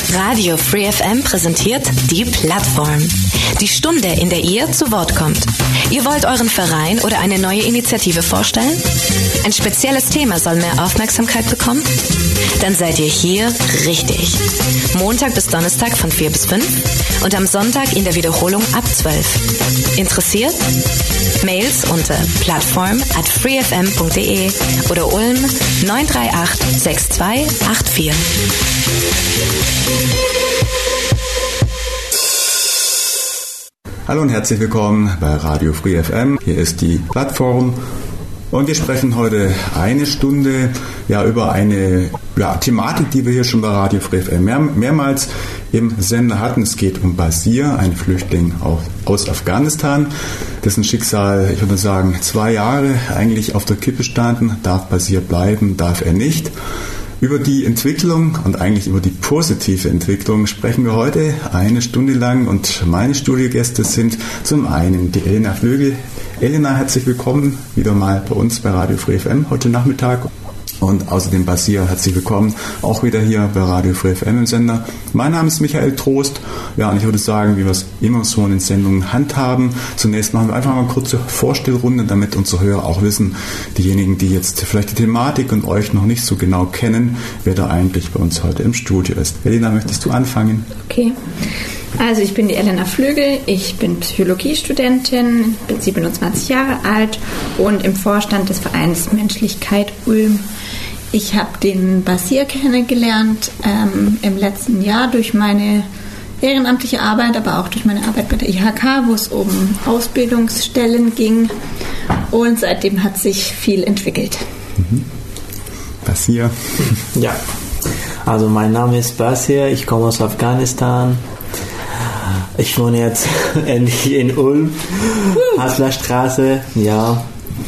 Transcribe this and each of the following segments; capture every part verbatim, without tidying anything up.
Radio Free F M präsentiert die Plattform. Die Stunde, in der ihr zu Wort kommt. Ihr wollt euren Verein oder eine neue Initiative vorstellen? Ein spezielles Thema soll mehr Aufmerksamkeit bekommen? Dann seid ihr hier richtig. Montag bis Donnerstag von vier bis fünf und am Sonntag in der Wiederholung ab zwölf. Interessiert? Mails unter plattform at freefm punkt de oder Ulm neun drei acht sechs zwei acht vier. Hallo und herzlich willkommen bei Radio Free F M. Hier ist die Plattform und wir sprechen heute eine Stunde ja, über eine ja, Thematik, die wir hier schon bei Radio Free F M mehr, mehrmals im Sender hatten. Es geht um Basir, ein Flüchtling auf, aus Afghanistan, dessen Schicksal, ich würde sagen, zwei Jahre eigentlich auf der Kippe standen. Darf Basir bleiben, darf er nicht? Über die Entwicklung und eigentlich über die positive Entwicklung sprechen wir heute eine Stunde lang und meine Studiogäste sind zum einen die Elena Flögel. Elena, herzlich willkommen wieder mal bei uns bei Radio Free F M heute Nachmittag. Und außerdem Basir, herzlich willkommen, auch wieder hier bei Radio Free F M im Sender. Mein Name ist Michael Trost. Ja, und ich würde sagen, wie wir es immer so in den Sendungen handhaben. Zunächst machen wir einfach mal eine kurze Vorstellrunde, damit unsere Hörer auch wissen, diejenigen, die jetzt vielleicht die Thematik und euch noch nicht so genau kennen, wer da eigentlich bei uns heute im Studio ist. Elena, möchtest du anfangen? Okay. Also ich bin die Elena Flögel, ich bin Psychologiestudentin, bin siebenundzwanzig Jahre alt und im Vorstand des Vereins Menschlichkeit Ulm. Ich habe den Basir kennengelernt ähm, im letzten Jahr durch meine ehrenamtliche Arbeit, aber auch durch meine Arbeit bei der I H K, wo es um Ausbildungsstellen ging und seitdem hat sich viel entwickelt. Mhm. Basir? Ja, also mein Name ist Basir, ich komme aus Afghanistan. Ich wohne jetzt endlich in Ulm, Haslerstraße, ja,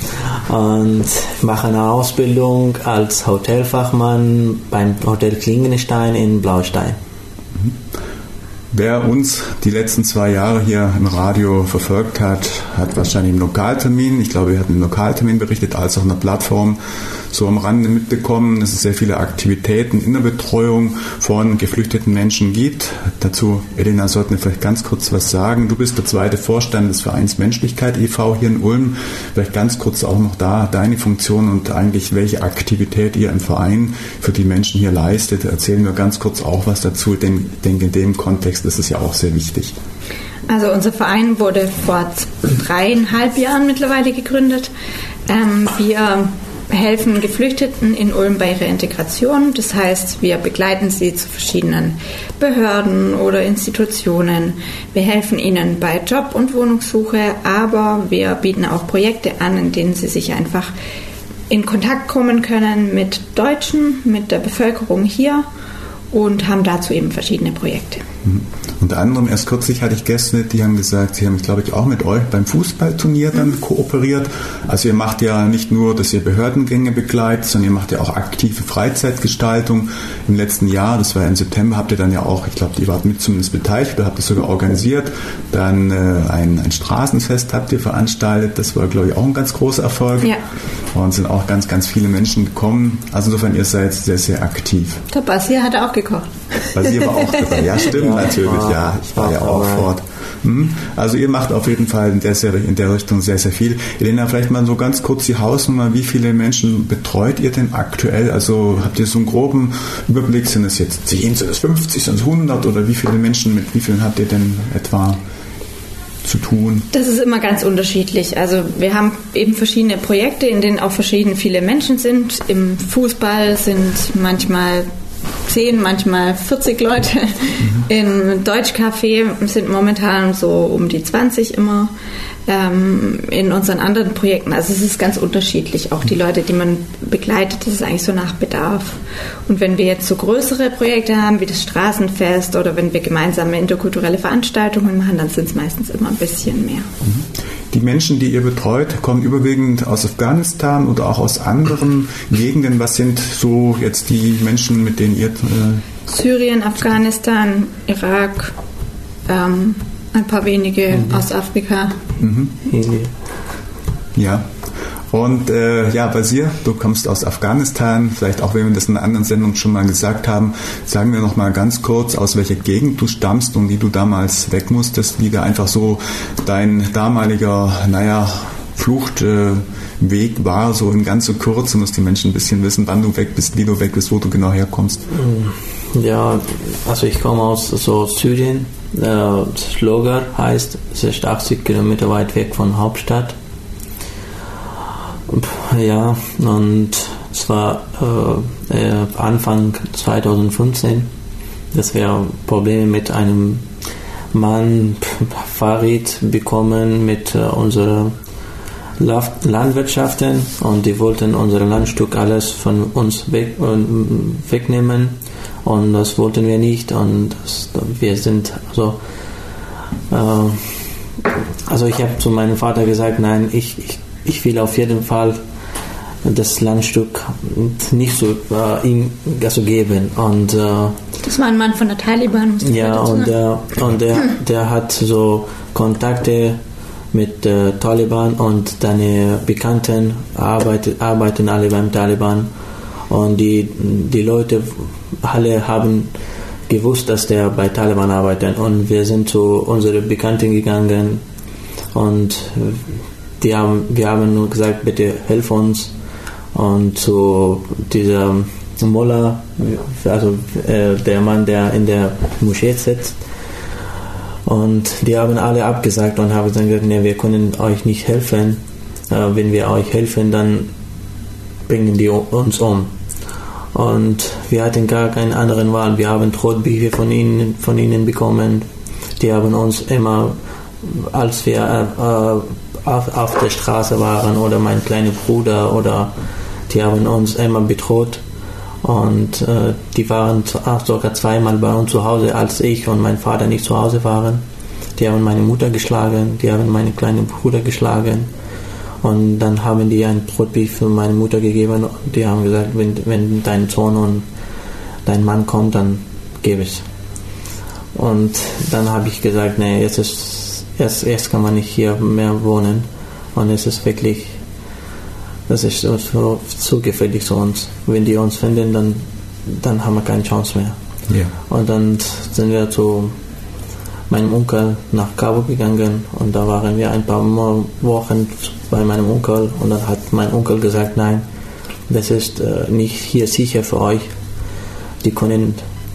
und mache eine Ausbildung als Hotelfachmann beim Hotel Klingenstein in Blaustein. Mhm. Wer uns die letzten zwei Jahre hier im Radio verfolgt hat, hat wahrscheinlich im Lokaltermin, ich glaube, wir hatten im Lokaltermin berichtet, als auch in der Plattform, so am Rande mitbekommen, dass es sehr viele Aktivitäten in der Betreuung von geflüchteten Menschen gibt. Dazu, Elena, sollten wir vielleicht ganz kurz was sagen. Du bist der zweite Vorstand des Vereins Menschlichkeit e V hier in Ulm. Vielleicht ganz kurz auch noch da deine Funktion und eigentlich welche Aktivität ihr im Verein für die Menschen hier leistet. Erzählen wir ganz kurz auch was dazu, denn ich denke, in dem Kontext ist es ja auch sehr wichtig. Also unser Verein wurde vor dreieinhalb Jahren mittlerweile gegründet. Ähm, wir helfen Geflüchteten in Ulm bei ihrer Integration. Das heißt, wir begleiten sie zu verschiedenen Behörden oder Institutionen. Wir helfen ihnen bei Job- und Wohnungssuche, aber wir bieten auch Projekte an, in denen sie sich einfach in Kontakt kommen können mit Deutschen, mit der Bevölkerung hier und haben dazu eben verschiedene Projekte. Mhm. Unter anderem, erst kürzlich hatte ich Gäste, die haben gesagt, sie haben, glaube ich, auch mit euch beim Fußballturnier dann mhm. kooperiert. Also ihr macht ja nicht nur, dass ihr Behördengänge begleitet, sondern ihr macht ja auch aktive Freizeitgestaltung. Im letzten Jahr, das war ja im September, habt ihr dann ja auch, ich glaube, die wart mit zumindest beteiligt, oder habt ihr sogar organisiert. Dann äh, ein, ein Straßenfest habt ihr veranstaltet. Das war, glaube ich, auch ein ganz großer Erfolg. Ja. Und sind auch ganz, ganz viele Menschen gekommen. Also insofern, ihr seid sehr, sehr aktiv. Der Basir hat auch gekocht. Basir war auch dabei. Ja, stimmt, ja, natürlich. War, ja, ich war, war ja auch fort. Mhm. Also ihr macht auf jeden Fall in der, in der Richtung sehr, sehr viel. Elena, vielleicht mal so ganz kurz die Hausnummer. Wie viele Menschen betreut ihr denn aktuell? Also habt ihr so einen groben Überblick? Sind es jetzt zehn, sind es fünfzig, sind es hundert? Oder wie viele Menschen, mit wie vielen habt ihr denn etwa zu tun? Das ist immer ganz unterschiedlich. Also wir haben eben verschiedene Projekte, in denen auch verschieden viele Menschen sind. Im Fußball sind manchmal zehn, manchmal vierzig Leute. Mhm. Im Deutschcafé sind momentan so um die zwanzig immer. Ähm, in unseren anderen Projekten, also es ist ganz unterschiedlich. Auch die Leute, die man begleitet, das ist eigentlich so nach Bedarf. Und wenn wir jetzt so größere Projekte haben, wie das Straßenfest oder wenn wir gemeinsame interkulturelle Veranstaltungen machen, dann sind es meistens immer ein bisschen mehr. Mhm. Die Menschen, die ihr betreut, kommen überwiegend aus Afghanistan oder auch aus anderen Gegenden. Was sind so jetzt die Menschen, mit denen ihr... Äh Syrien, Afghanistan, Irak, ähm, ein paar wenige mhm. aus Afrika. Mhm. Ja. Und äh, ja, Basir, du kommst aus Afghanistan, vielleicht auch wenn wir das in einer anderen Sendung schon mal gesagt haben, sagen wir noch mal ganz kurz, aus welcher Gegend du stammst und wie du damals weg musstest, wie da einfach so dein damaliger, naja, Fluchtweg äh, war, so in ganz so kurz, und dass die Menschen ein bisschen wissen, wann du weg bist, wie du weg bist, wo du genau herkommst. Ja, also ich komme aus so Syrien, äh, Slogar heißt, es ist achtzig Kilometer weit weg von Hauptstadt. Ja, und es war äh, Anfang zwanzig fünfzehn, dass wir Probleme mit einem Mann Fahrrad bekommen mit äh, unserer Landwirtschaften, und die wollten unser Landstück alles von uns weg, äh, wegnehmen, und das wollten wir nicht, und das, wir sind also äh, also ich habe zu meinem Vater gesagt, nein, ich, ich Ich will auf jeden Fall das Landstück nicht so äh, ihm also geben. Und, äh, das war ein Mann von der Taliban. Ja, und, äh, und der, der hat so Kontakte mit der äh, Taliban, und deine Bekannten arbeit, arbeiten alle beim Taliban. Und die, die Leute alle haben gewusst, dass der bei Taliban arbeitet. Und wir sind zu unseren Bekannten gegangen, und Die haben, wir haben nur gesagt, bitte hilf uns. Und zu dieser Mullah, also äh, der Mann, der in der Moschee sitzt, und die haben alle abgesagt und haben dann gesagt, nee, wir können euch nicht helfen. Äh, wenn wir euch helfen, dann bringen die uns um. Und wir hatten gar keine anderen Wahl. Wir haben Drohbriefe von ihnen, von ihnen bekommen. Die haben uns immer, als wir äh, Auf, auf der Straße waren, oder mein kleiner Bruder, oder die haben uns immer bedroht, und äh, die waren auch sogar zweimal bei uns zu Hause, als ich und mein Vater nicht zu Hause waren. Die haben meine Mutter geschlagen, die haben meinen kleinen Bruder geschlagen, und dann haben die ein Brotbrief für meine Mutter gegeben, und die haben gesagt, wenn, wenn dein Sohn und dein Mann kommt, dann gebe es. Und dann habe ich gesagt, nee, jetzt ist Erst, erst kann man nicht hier mehr wohnen, und es ist wirklich, das ist so, so, so gefährlich zu uns. Wenn die uns finden, dann, dann haben wir keine Chance mehr. Yeah. Und dann sind wir zu meinem Onkel nach Kabul gegangen, und da waren wir ein paar Wochen bei meinem Onkel, und dann hat mein Onkel gesagt, nein, das ist äh, nicht hier sicher für euch. Die können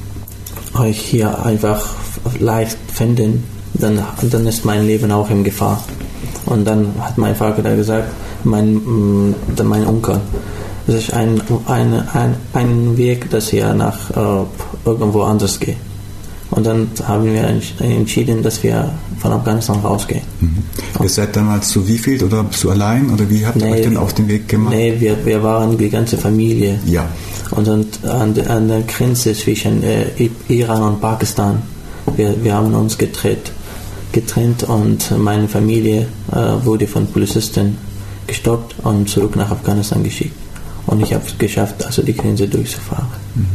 euch hier einfach leicht finden. Dann, dann ist mein Leben auch in Gefahr. Und dann hat mein Vater gesagt, mein, mein Onkel, das ist ein, ein, ein, ein Weg, dass ihr nach äh, irgendwo anders geht. Und dann haben wir entschieden, dass wir von Afghanistan rausgehen. Mhm. Ihr seid damals zu wie viel, oder bist du allein, oder wie habt ihr nee, euch denn auf den Weg gemacht? Nee, wir, wir waren die ganze Familie. Ja. Und dann an, an der Grenze zwischen äh, Iran und Pakistan, wir, wir haben uns getrennt. getrennt und meine Familie äh, wurde von Polizisten gestoppt und zurück nach Afghanistan geschickt. Und ich habe es geschafft, also die Grenze durchzufahren.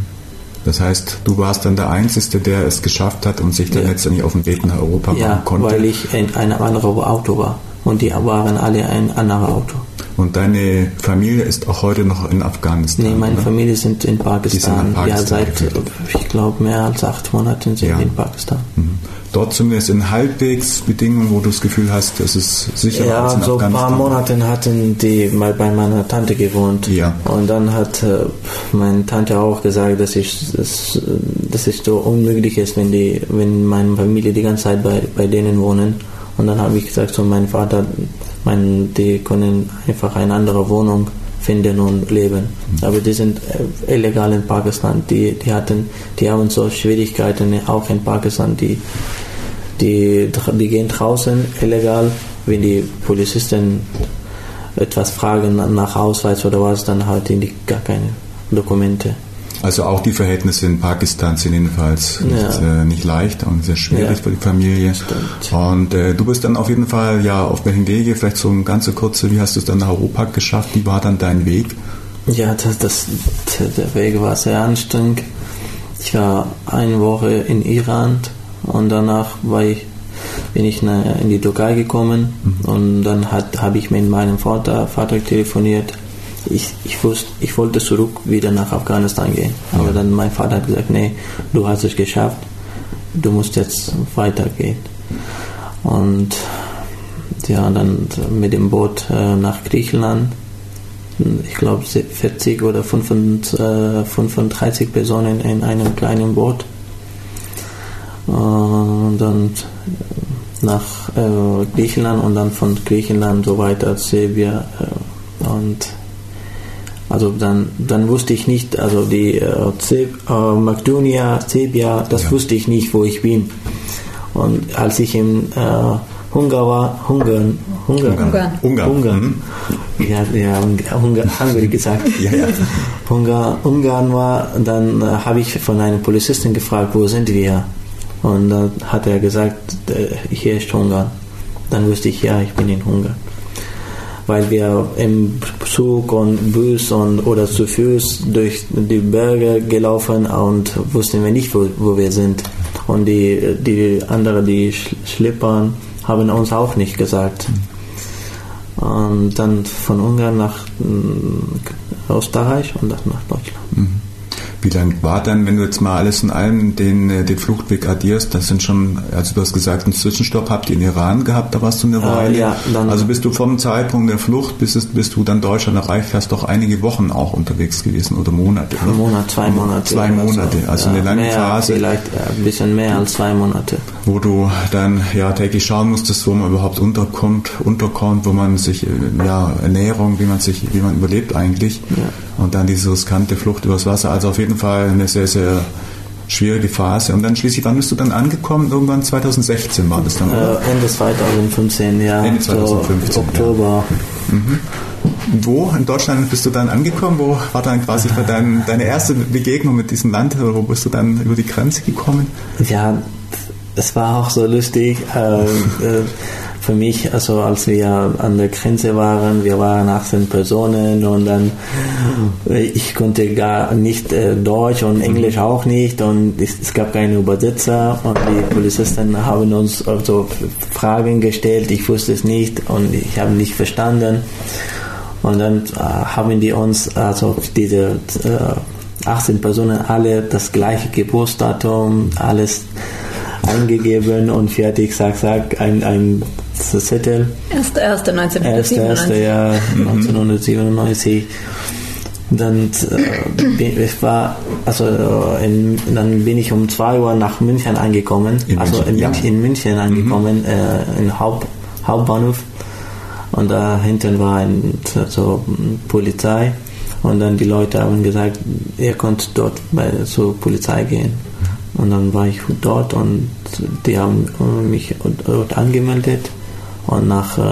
Das heißt, du warst dann der Einzige, der es geschafft hat und sich dann ja. letztendlich auf den Weg nach Europa ja, machen konnte? Ja, weil ich in einem anderen Auto war, und die waren alle ein anderes Auto. Und deine Familie ist auch heute noch in Afghanistan? Nee, meine oder? Familie sind in Pakistan. Sind in Pakistan ja, seit, ich glaube, mehr als acht Monaten sind ja. wir in Pakistan. Mhm. Dort zumindest in halbwegs Bedingungen, wo du das Gefühl hast, es ist sicher ja, als in so ein paar Monate hatten die mal bei meiner Tante gewohnt. Ja. Und dann hat äh, meine Tante auch gesagt, dass ich dass, dass es so unmöglich ist, wenn die, wenn meine Familie die ganze Zeit bei, bei denen wohnen. Und dann habe ich gesagt zu meinem Vater, mein, die können einfach eine andere Wohnung finden und leben. Mhm. Aber die sind äh, illegal in Pakistan. Die, die hatten, die haben so Schwierigkeiten auch in Pakistan. Die, die, die gehen draußen illegal. Wenn die Polizisten etwas fragen nach Ausweis oder was, dann haben die gar keine Dokumente. Also auch die Verhältnisse in Pakistan sind jedenfalls nicht, ja. äh, nicht leicht und sehr schwierig ja. für die Familie. Stimmt. Und äh, du bist dann auf jeden Fall ja auf welchem Wege, vielleicht so ein ganz kurze, wie hast du es dann nach Europa geschafft? Wie war dann dein Weg? Ja, das, das, der Weg war sehr anstrengend. Ich war eine Woche in Iran und danach war ich bin ich in die Türkei gekommen mhm. und dann habe ich mit meinem Vater, Vater telefoniert. Ich, ich, wusste, ich wollte zurück wieder nach Afghanistan gehen. Aber ja. dann mein Vater hat gesagt, nee, du hast es geschafft, du musst jetzt weitergehen. Und ja, dann mit dem Boot äh, nach Griechenland. Ich glaube vierzig oder fünfunddreißig Personen in einem kleinen Boot. Und dann nach äh, Griechenland und dann von Griechenland so weiter Serbien. Äh, und also dann, dann wusste ich nicht, also die äh, äh, Makedonia, Serbien, das ja. wusste ich nicht, wo ich bin. Und als ich in äh, Ungarn war, Ungarn, Ungarn, Ungarn, Ungarn, Ungarn. Mhm. Ja, ja, Ungarn, Ungarn gesagt. ja, ja. Ungarn, Ungarn war, dann äh, habe ich von einem Polizisten gefragt, wo sind wir? Und dann hat er gesagt, äh, hier ist Ungarn. Dann wusste ich, ja, ich bin in Ungarn. Weil wir im Zug und Bus und oder zu Fuß durch die Berge gelaufen und wussten wir nicht, wo, wo wir sind. Und die, die anderen, die Schlippern, haben uns auch nicht gesagt. Und dann von Ungarn nach äh, Österreich und dann nach Deutschland. Mhm. Wie lang war dann, wenn du jetzt mal alles in allem den, den Fluchtweg addierst, das sind schon, also du hast gesagt, einen Zwischenstopp habt ihr in Iran gehabt, da warst du eine Weile. Äh, ja, dann also bist du vom Zeitpunkt der Flucht, bis, es, bis du dann Deutschland erreicht hast, doch einige Wochen auch unterwegs gewesen oder Monate. Ein Monat, zwei Monate. Zwei Monate, so. also ja, eine lange mehr, Phase. Vielleicht ein bisschen mehr als zwei Monate. Wo du dann ja täglich schauen musstest, wo man überhaupt unterkommt, unterkommt, wo man sich, ja, Ernährung, wie man sich, wie man überlebt eigentlich. Ja. Und dann diese riskante Flucht übers Wasser. Also auf jeden Fall eine sehr, sehr schwierige Phase. Und dann schließlich, wann bist du dann angekommen? Irgendwann zwanzig sechzehn war das dann, oder? Äh, Ende zwanzig fünfzehn, ja. Ende zwanzig fünfzehn, so Oktober. Ja. Mhm. Wo in Deutschland bist du dann angekommen? Wo war dann quasi dein, deine erste Begegnung mit diesem Land? Oder wo bist du dann über die Grenze gekommen? Ja, es war auch so lustig. Äh, äh, Für mich, also als wir an der Grenze waren, wir waren achtzehn Personen und dann, ich konnte gar nicht äh, Deutsch und Englisch auch nicht und es, es gab keine Übersetzer und die Polizisten haben uns also Fragen gestellt, ich wusste es nicht und ich habe nicht verstanden und dann äh, haben die uns, also diese äh, achtzehn Personen, alle das gleiche Geburtsdatum, alles eingegeben und fertig, sag, sag, ein, ein Zettel. erster erster neunzehnhundertsiebenundneunzig. erster erster Ja, neunzehnhundertsiebenundneunzig. Dann äh, ich war, also in, dann bin ich um zwei Uhr nach München angekommen, in also München, in, ja. München, in München angekommen, mhm. äh, in Haupt, Hauptbahnhof und da hinten war ein, so Polizei und dann die Leute haben gesagt, ihr könnt dort bei, zur Polizei gehen. Und dann war ich dort und die haben mich dort angemeldet und nach äh,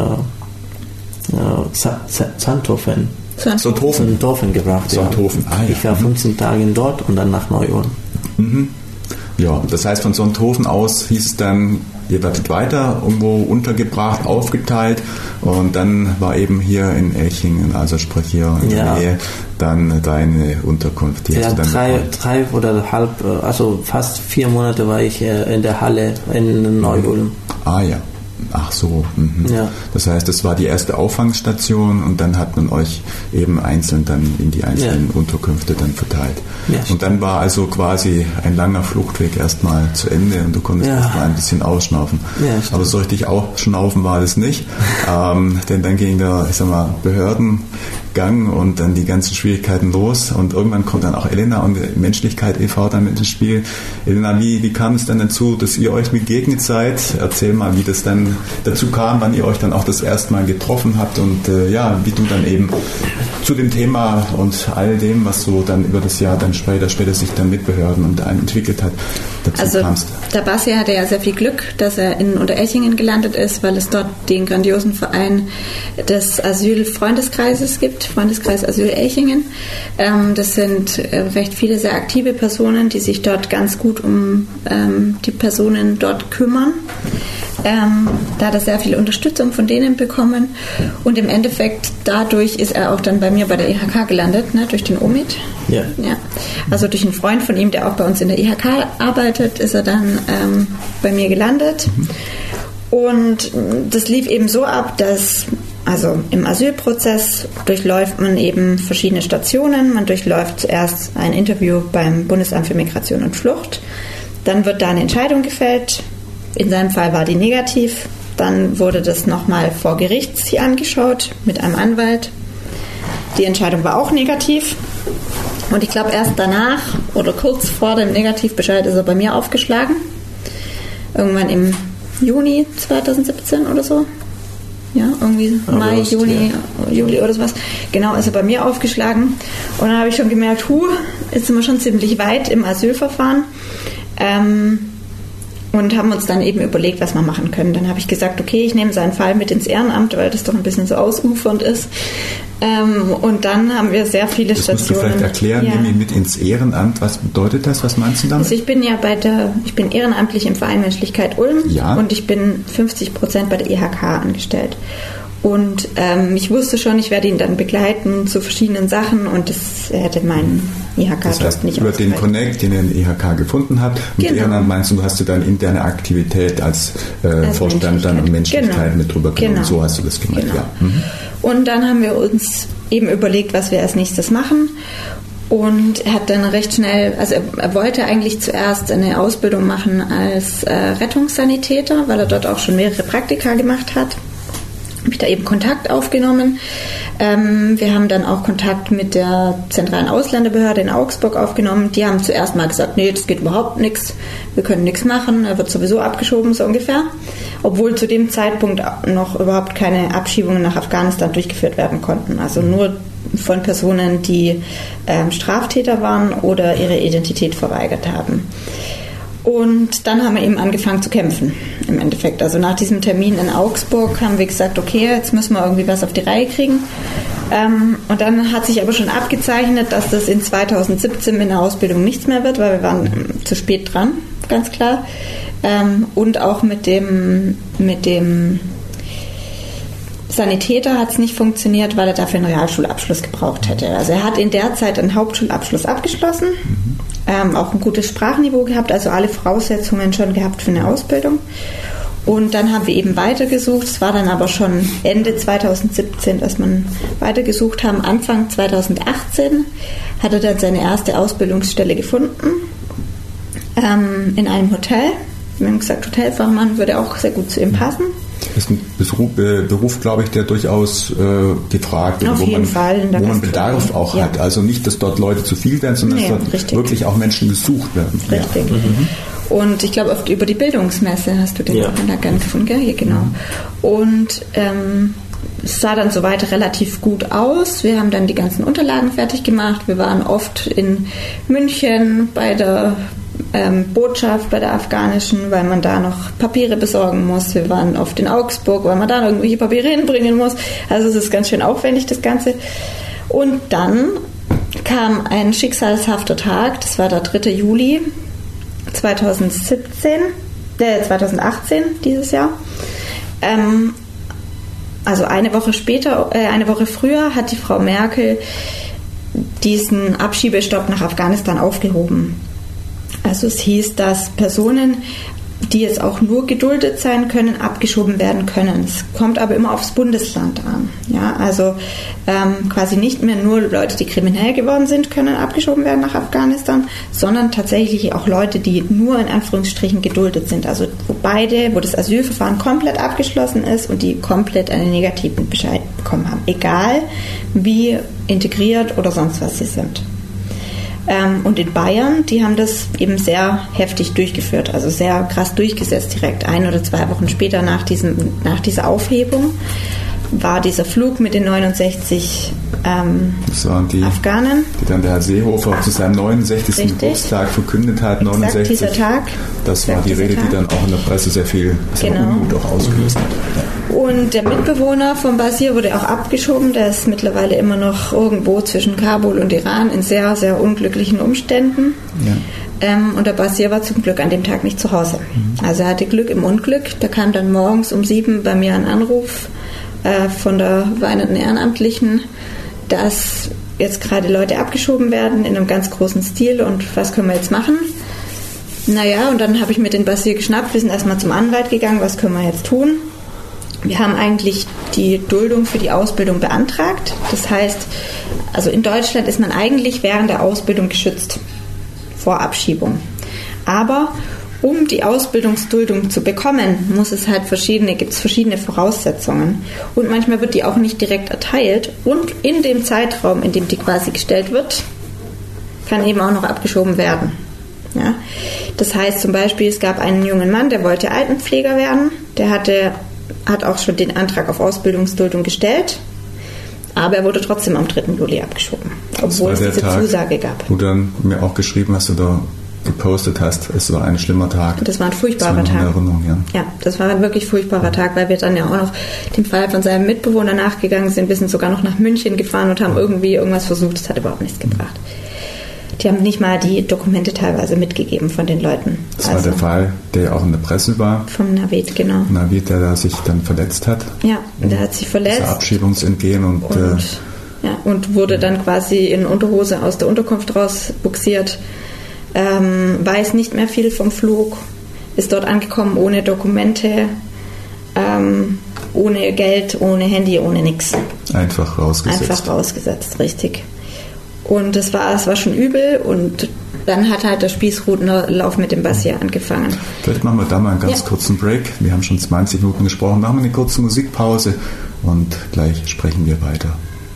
äh, Sonthofen Sonthofen gebracht. Sonthofen. Ja. Ah, ja. Ich war fünfzehn mhm. Tage dort und dann nach Neu-Ulm. Mhm. Ja, das heißt, von Sonthofen aus hieß es dann, ihr werdet weiter irgendwo untergebracht, aufgeteilt und dann war eben hier in Elchingen, also sprich hier in ja. der Nähe, dann deine Unterkunft. Die ja, hast du dann drei, drei oder halb, also fast vier Monate war ich in der Halle in Neu-Ulm. Ah ja. Ach so. Mhm. Ja. Das heißt, das war die erste Auffangstation und dann hat man euch eben einzeln dann in die einzelnen ja. Unterkünfte dann verteilt. Ja, und dann war also quasi ein langer Fluchtweg erstmal zu Ende und du konntest ja. erstmal ein bisschen ausschnaufen. Ja, aber so richtig ausschnaufen war das nicht, ähm, denn dann ging der, ich sag mal, Behördengang und dann die ganzen Schwierigkeiten los und irgendwann kommt dann auch Elena und Menschlichkeit e V dann mit ins Spiel. Elena, wie, wie kam es dann dazu, dass ihr euch begegnet seid? Erzähl mal, wie das dann dazu kam, wann ihr euch dann auch das erste Mal getroffen habt und äh, ja, wie du dann eben zu dem Thema und all dem, was so dann über das Jahr dann später, später sich dann mit Behörden und entwickelt hat, dazu also, kamst. Der Basti hatte ja sehr viel Glück, dass er in Unterelchingen gelandet ist, weil es dort den grandiosen Verein des Asylfreundeskreises gibt, Freundeskreis Asyl Elchingen. Ähm, das sind äh, recht viele sehr aktive Personen, die sich dort ganz gut um ähm, die Personen dort kümmern. Ähm, da hat er sehr viel Unterstützung von denen bekommen und im Endeffekt dadurch ist er auch dann bei mir bei der I H K gelandet, ne, durch den Omid. Ja. Ja. Also durch einen Freund von ihm, der auch bei uns in der I H K arbeitet, ist er dann ähm, bei mir gelandet. Mhm. Und das lief eben so ab, dass also im Asylprozess durchläuft man eben verschiedene Stationen. Man durchläuft zuerst ein Interview beim Bundesamt für Migration und Flucht. Dann wird da eine Entscheidung gefällt. In seinem Fall war die negativ. Dann wurde das nochmal vor Gericht sich angeschaut mit einem Anwalt. Die Entscheidung war auch negativ. Und ich glaube, erst danach oder kurz vor dem Negativbescheid ist er bei mir aufgeschlagen. Irgendwann im Juni zweitausendsiebzehn oder so. Ja, irgendwie Aber Mai, hast, Juni, ja. Juli oder sowas. Genau, ist er bei mir aufgeschlagen. Und dann habe ich schon gemerkt, hu, jetzt sind wir schon ziemlich weit im Asylverfahren. Ähm, und haben uns dann eben überlegt, was wir machen können. Dann habe ich gesagt, okay, ich nehme seinen Fall mit ins Ehrenamt, weil das doch ein bisschen so ausufernd ist. Ähm, und dann haben wir sehr viele das Stationen. Das musst du vielleicht erklären, ja. Nehme mit ins Ehrenamt. Was bedeutet das? Was meinst du damit? Also ich bin ja bei der, ich bin ehrenamtlich im Verein Menschlichkeit Ulm ja. und ich bin fünfzig Prozent bei der E H K angestellt. Und ähm, ich wusste schon, ich werde ihn dann begleiten zu verschiedenen Sachen und das hätte mein E H K-Job das heißt, nicht über den Connect, den er in E H K gefunden hat. Mit genau. Ehrenamt meinst du, du hast du dann interne Aktivität als, äh, als Vorstand dann und Menschlichkeit genau. mit drüber genommen. Genau. So hast du das gemacht, genau. ja. Mhm. Und dann haben wir uns eben überlegt, was wir als nächstes machen. Und er hat dann recht schnell, also er, er wollte eigentlich zuerst eine Ausbildung machen als äh, Rettungssanitäter, weil er dort auch schon mehrere Praktika gemacht hat. Habe ich da eben Kontakt aufgenommen. Ähm, wir haben dann auch Kontakt mit der zentralen Ausländerbehörde in Augsburg aufgenommen. Die haben zuerst mal gesagt, nee, das geht überhaupt nichts, wir können nichts machen, er wird sowieso abgeschoben, so ungefähr. Obwohl zu dem Zeitpunkt noch überhaupt keine Abschiebungen nach Afghanistan durchgeführt werden konnten. Also nur von Personen, die ähm, Straftäter waren oder ihre Identität verweigert haben. Und dann haben wir eben angefangen zu kämpfen, im Endeffekt. Also nach diesem Termin in Augsburg haben wir gesagt, okay, jetzt müssen wir irgendwie was auf die Reihe kriegen. Ähm, und dann hat sich aber schon abgezeichnet, dass das in zweitausendsiebzehn mit der Ausbildung nichts mehr wird, weil wir waren zu spät dran, ganz klar. Ähm, und auch mit dem, mit dem Sanitäter hat es nicht funktioniert, weil er dafür einen Realschulabschluss gebraucht hätte. Also er hat in der Zeit einen Hauptschulabschluss abgeschlossen, mhm. ähm, auch ein gutes Sprachniveau gehabt, also alle Voraussetzungen schon gehabt für eine Ausbildung. Und dann haben wir eben weitergesucht. Es war dann aber schon Ende zweitausendsiebzehn, dass man weitergesucht haben. Anfang zweitausendachtzehn hat er dann seine erste Ausbildungsstelle gefunden ähm, in einem Hotel. Wir haben gesagt, Hotelfachmann würde auch sehr gut zu ihm passen. Das ist ein Beruf, Beruf glaube ich, der durchaus äh, gefragt ist, wo man, wo man Bedarf auch ja. hat. Also nicht, dass dort Leute zu viel werden, sondern nee, dass dort richtig. wirklich auch Menschen gesucht werden. Richtig. Ja. Mhm. Und ich glaube, oft über die Bildungsmesse hast du den ja. Kontakt gefunden, gell? Ja, genau. Mhm. Und ähm, es sah dann soweit relativ gut aus. Wir haben dann die ganzen Unterlagen fertig gemacht. Wir waren oft in München bei der Ähm, Botschaft, bei der afghanischen, weil man da noch Papiere besorgen muss. Wir waren oft in Augsburg, weil man da noch irgendwelche Papiere hinbringen muss. Also es ist ganz schön aufwendig, das Ganze. Und dann kam ein schicksalshafter Tag, das war der dritte Juli zweitausendsiebzehn, äh, zweitausendachtzehn dieses Jahr. Ähm, also eine Woche später, äh, eine Woche früher hat die Frau Merkel diesen Abschiebestopp nach Afghanistan aufgehoben. Also es hieß, dass Personen, die jetzt auch nur geduldet sein können, abgeschoben werden können. Es kommt aber immer aufs Bundesland an. Ja, also ähm, quasi nicht mehr nur Leute, die kriminell geworden sind, können abgeschoben werden nach Afghanistan, sondern tatsächlich auch Leute, die nur in Anführungsstrichen geduldet sind. Also wo beide, wo das Asylverfahren komplett abgeschlossen ist und die komplett einen negativen Bescheid bekommen haben. Egal wie integriert oder sonst was sie sind. Und in Bayern, die haben das eben sehr heftig durchgeführt, also sehr krass durchgesetzt direkt. Ein oder zwei Wochen später nach, diesem, nach dieser Aufhebung war dieser Flug mit den neunundsechzig ähm, das waren die, Afghanen. Die dann der Herr Seehofer zu seinem neunundsechzigsten Geburtstag verkündet hat. neunundsechzig. Exakt dieser Tag. Das war die Rede, Tag. die dann auch in der Presse sehr viel genau. Unmut auch ausgelöst hat. Ja. Und der Mitbewohner von Basir wurde auch abgeschoben. Der ist mittlerweile immer noch irgendwo zwischen Kabul und Iran in sehr, sehr unglücklichen Umständen. Ja. Ähm, und der Basir war zum Glück an dem Tag nicht zu Hause. Mhm. Also er hatte Glück im Unglück. Da kam dann morgens um sieben bei mir ein Anruf äh, von der weinenden Ehrenamtlichen, dass jetzt gerade Leute abgeschoben werden in einem ganz großen Stil und was können wir jetzt machen? Naja, und dann habe ich mir den Basir geschnappt, wir sind erstmal zum Anwalt gegangen, was können wir jetzt tun? Wir haben eigentlich die Duldung für die Ausbildung beantragt. Das heißt, also in Deutschland ist man eigentlich während der Ausbildung geschützt vor Abschiebung. Aber um die Ausbildungsduldung zu bekommen, muss es halt verschiedene, gibt es verschiedene Voraussetzungen. Und manchmal wird die auch nicht direkt erteilt. Und in dem Zeitraum, in dem die quasi gestellt wird, kann eben auch noch abgeschoben werden. Ja? Das heißt zum Beispiel, es gab einen jungen Mann, der wollte Altenpfleger werden. Der hatte, hat auch schon den Antrag auf Ausbildungsduldung gestellt. Aber er wurde trotzdem am dritten Juli abgeschoben, obwohl es diese Tag, Zusage gab. Wo du dann mir auch geschrieben hast oder gepostet hast, es war ein schlimmer Tag. Das war ein furchtbarer Tag. Erinnerung, ja. ja, das war ein wirklich furchtbarer Tag, weil wir dann ja auch noch dem Fall von seinem Mitbewohner nachgegangen sind. Wir sind sogar noch nach München gefahren und haben irgendwie irgendwas versucht. Das hat überhaupt nichts gebracht. Die haben nicht mal die Dokumente teilweise mitgegeben von den Leuten. Das also war der Fall, der ja auch in der Presse war. Vom Navid, genau. Navid, der da sich dann verletzt hat. Ja, der hat sich verletzt. Das Abschiebungsentgehen und... und äh, ja, und wurde dann quasi in Unterhose aus der Unterkunft rausbuxiert. Ähm, weiß nicht mehr viel vom Flug, ist dort angekommen ohne Dokumente, ähm, ohne Geld, ohne Handy, ohne nichts. Einfach rausgesetzt. Einfach rausgesetzt, richtig. Und es war, es war schon übel und dann hat halt der Spießrutenlauf mit dem Basir angefangen. Vielleicht machen wir da mal einen ganz ja. kurzen Break. Wir haben schon zwanzig Minuten gesprochen. Machen wir eine kurze Musikpause und gleich sprechen wir weiter.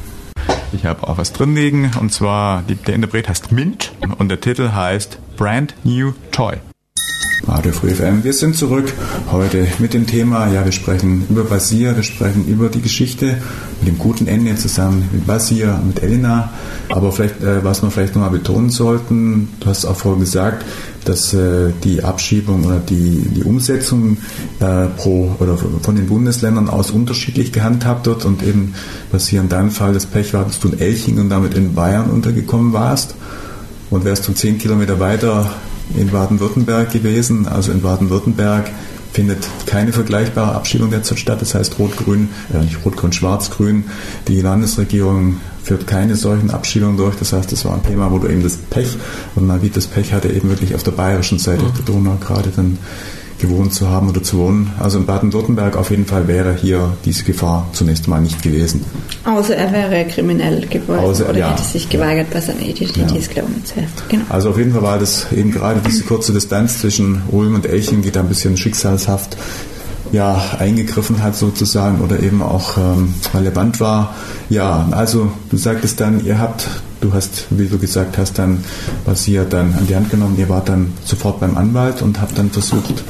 Ich habe auch was drin liegen, und zwar die, der Interpret heißt Mint und der Titel heißt Brand New Toy. Radio Free F M, wir sind zurück heute mit dem Thema, ja, wir sprechen über Basir, wir sprechen über die Geschichte mit dem guten Ende zusammen mit Basir, mit Elena. Aber vielleicht, äh, was wir vielleicht nochmal betonen sollten, du hast auch vorhin gesagt, dass äh, die Abschiebung oder die, die Umsetzung äh, pro oder von den Bundesländern aus unterschiedlich gehandhabt wird und eben, Basir, in deinem Fall das Pech war, dass du in Elching und damit in Bayern untergekommen warst und wärst du zehn Kilometer weiter in Baden-Württemberg gewesen. Also in Baden-Württemberg findet keine vergleichbare Abschiebung derzeit statt. Das heißt Rot-Grün, äh nicht Rot-Grün, Schwarz-Grün. Die Landesregierung führt keine solchen Abschiebungen durch. Das heißt, das war ein Thema, wo du eben das Pech, und Navid das Pech hatte, eben wirklich auf der bayerischen Seite mhm. der Donau gerade dann gewohnt zu haben oder zu wohnen. Also in Baden-Württemberg auf jeden Fall wäre hier diese Gefahr zunächst mal nicht gewesen. Außer er wäre kriminell geworden Außer, oder ja. hätte sich geweigert, bei seinem Identitätsglauben zu helfen. Genau. Also auf jeden Fall war das eben gerade diese kurze Distanz zwischen Ulm und Elching, die da ein bisschen schicksalshaft ja, eingegriffen hat sozusagen oder eben auch ähm, relevant war. Ja, also du sagtest dann, ihr habt Du hast, wie du gesagt hast, dann Basir dann an die Hand genommen. Ihr wart dann sofort beim Anwalt und habt dann versucht,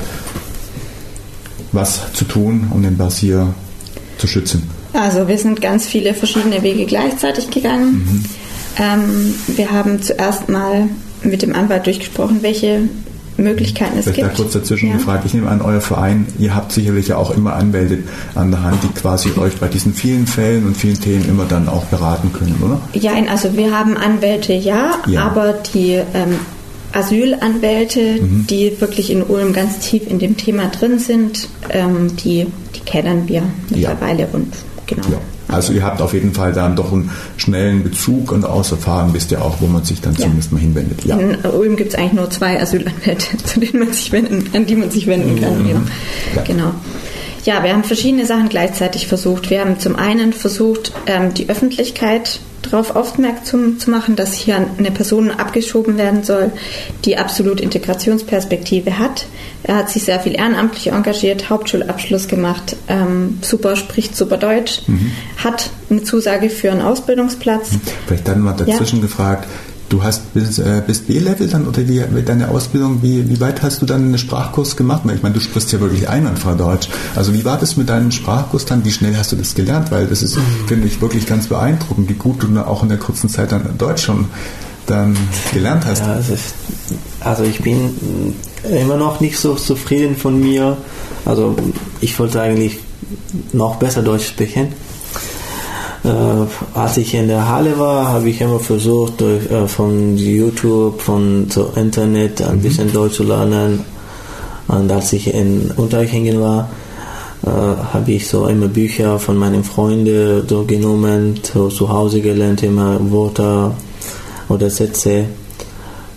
was zu tun, um den Basir zu schützen. Also wir sind ganz viele verschiedene Wege gleichzeitig gegangen. Mhm. Ähm, wir haben zuerst mal mit dem Anwalt durchgesprochen, welche Möglichkeiten es Vielleicht gibt. Da kurz dazwischen ja. gefragt. Ich nehme an, euer Verein, ihr habt sicherlich ja auch immer Anwälte an der Hand, die quasi euch bei diesen vielen Fällen und vielen Themen immer dann auch beraten können, oder? Ja, also wir haben Anwälte, ja, ja. aber die ähm, Asylanwälte, mhm. die wirklich in Ulm ganz tief in dem Thema drin sind, ähm, die, die kennen wir mittlerweile. Ja. Und genau. Ja. Also ihr habt auf jeden Fall dann doch einen schnellen Bezug und aus Erfahrung wisst ihr auch, wo man sich dann ja. zumindest mal hinwendet. Ja. In Ulm gibt es eigentlich nur zwei Asylanwälte, zu denen man sich wenden, an die man sich wenden kann. Mhm. Ja. Genau. Ja, wir haben verschiedene Sachen gleichzeitig versucht. Wir haben zum einen versucht, ähm, die Öffentlichkeit darauf aufmerksam zu machen, dass hier eine Person abgeschoben werden soll, die absolut Integrationsperspektive hat. Er hat sich sehr viel ehrenamtlich engagiert, Hauptschulabschluss gemacht, ähm, super, spricht super Deutsch, mhm. hat eine Zusage für einen Ausbildungsplatz. Vielleicht dann mal dazwischen ja. gefragt, du hast bis, äh, bis B-Level dann oder wie deine Ausbildung, wie, wie weit hast du dann einen Sprachkurs gemacht? Ich meine, du sprichst ja wirklich einwandfrei Deutsch. Also wie war das mit deinem Sprachkurs dann? Wie schnell hast du das gelernt? Weil das ist, mhm. finde ich, wirklich ganz beeindruckend, wie gut du auch in der kurzen Zeit dann Deutsch schon dann gelernt hast. Ja, also, also ich bin immer noch nicht so zufrieden von mir. Also ich wollte eigentlich noch besser Deutsch sprechen. Äh, als ich in der Halle war, habe ich immer versucht, durch, äh, von YouTube, von so Internet ein mhm. bisschen Deutsch zu lernen. Und als ich in Unterhaching war, äh, habe ich so immer Bücher von meinen Freunden so genommen, so zu Hause gelernt, immer Wörter oder Sätze.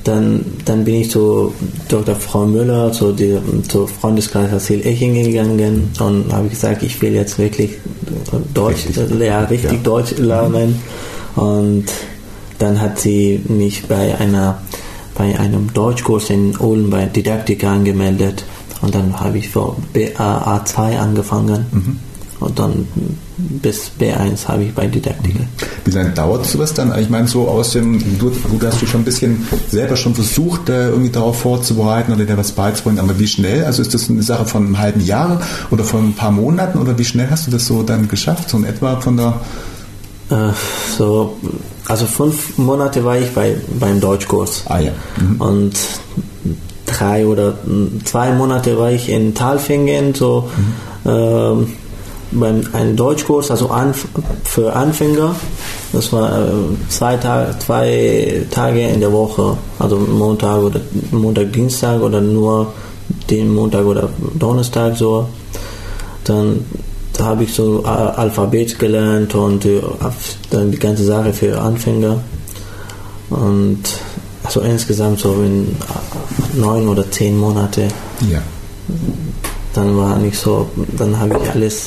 dann, dann bin ich zu Doktor Frau Müller, zu, die, zu Freundeskreis Hasil-Echingen gegangen und habe gesagt, ich will jetzt wirklich Deutsch, richtig, ja, richtig ja. Deutsch lernen. Und dann hat sie mich bei einer bei einem Deutschkurs in Ulm bei Didaktik angemeldet und dann habe ich für B A zwei angefangen. Mhm. Und dann bis B eins habe ich bei Didaktik. Wie lange dauert sowas dann? Ich meine, so aus dem, du, du hast dich schon ein bisschen selber schon versucht, irgendwie darauf vorzubereiten oder dir was beizubringen, aber wie schnell? Also ist das eine Sache von einem halben Jahr oder von ein paar Monaten oder wie schnell hast du das so dann geschafft? So in etwa von der... Äh, so, also fünf Monate war ich bei, beim Deutschkurs. Ah ja. Mhm. Und drei oder zwei Monate war ich in Talfingen, so mhm. ähm, beim einem Deutschkurs, also Anf- für Anfänger. Das war äh, zwei, Tag, zwei Tage in der Woche, also Montag oder Montag, Dienstag oder nur den Montag oder Donnerstag so. Dann da habe ich so Alphabet gelernt und äh, dann die ganze Sache für Anfänger. Und also insgesamt so in neun oder zehn Monate. Ja. Dann war nicht so, dann habe ich alles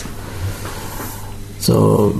so,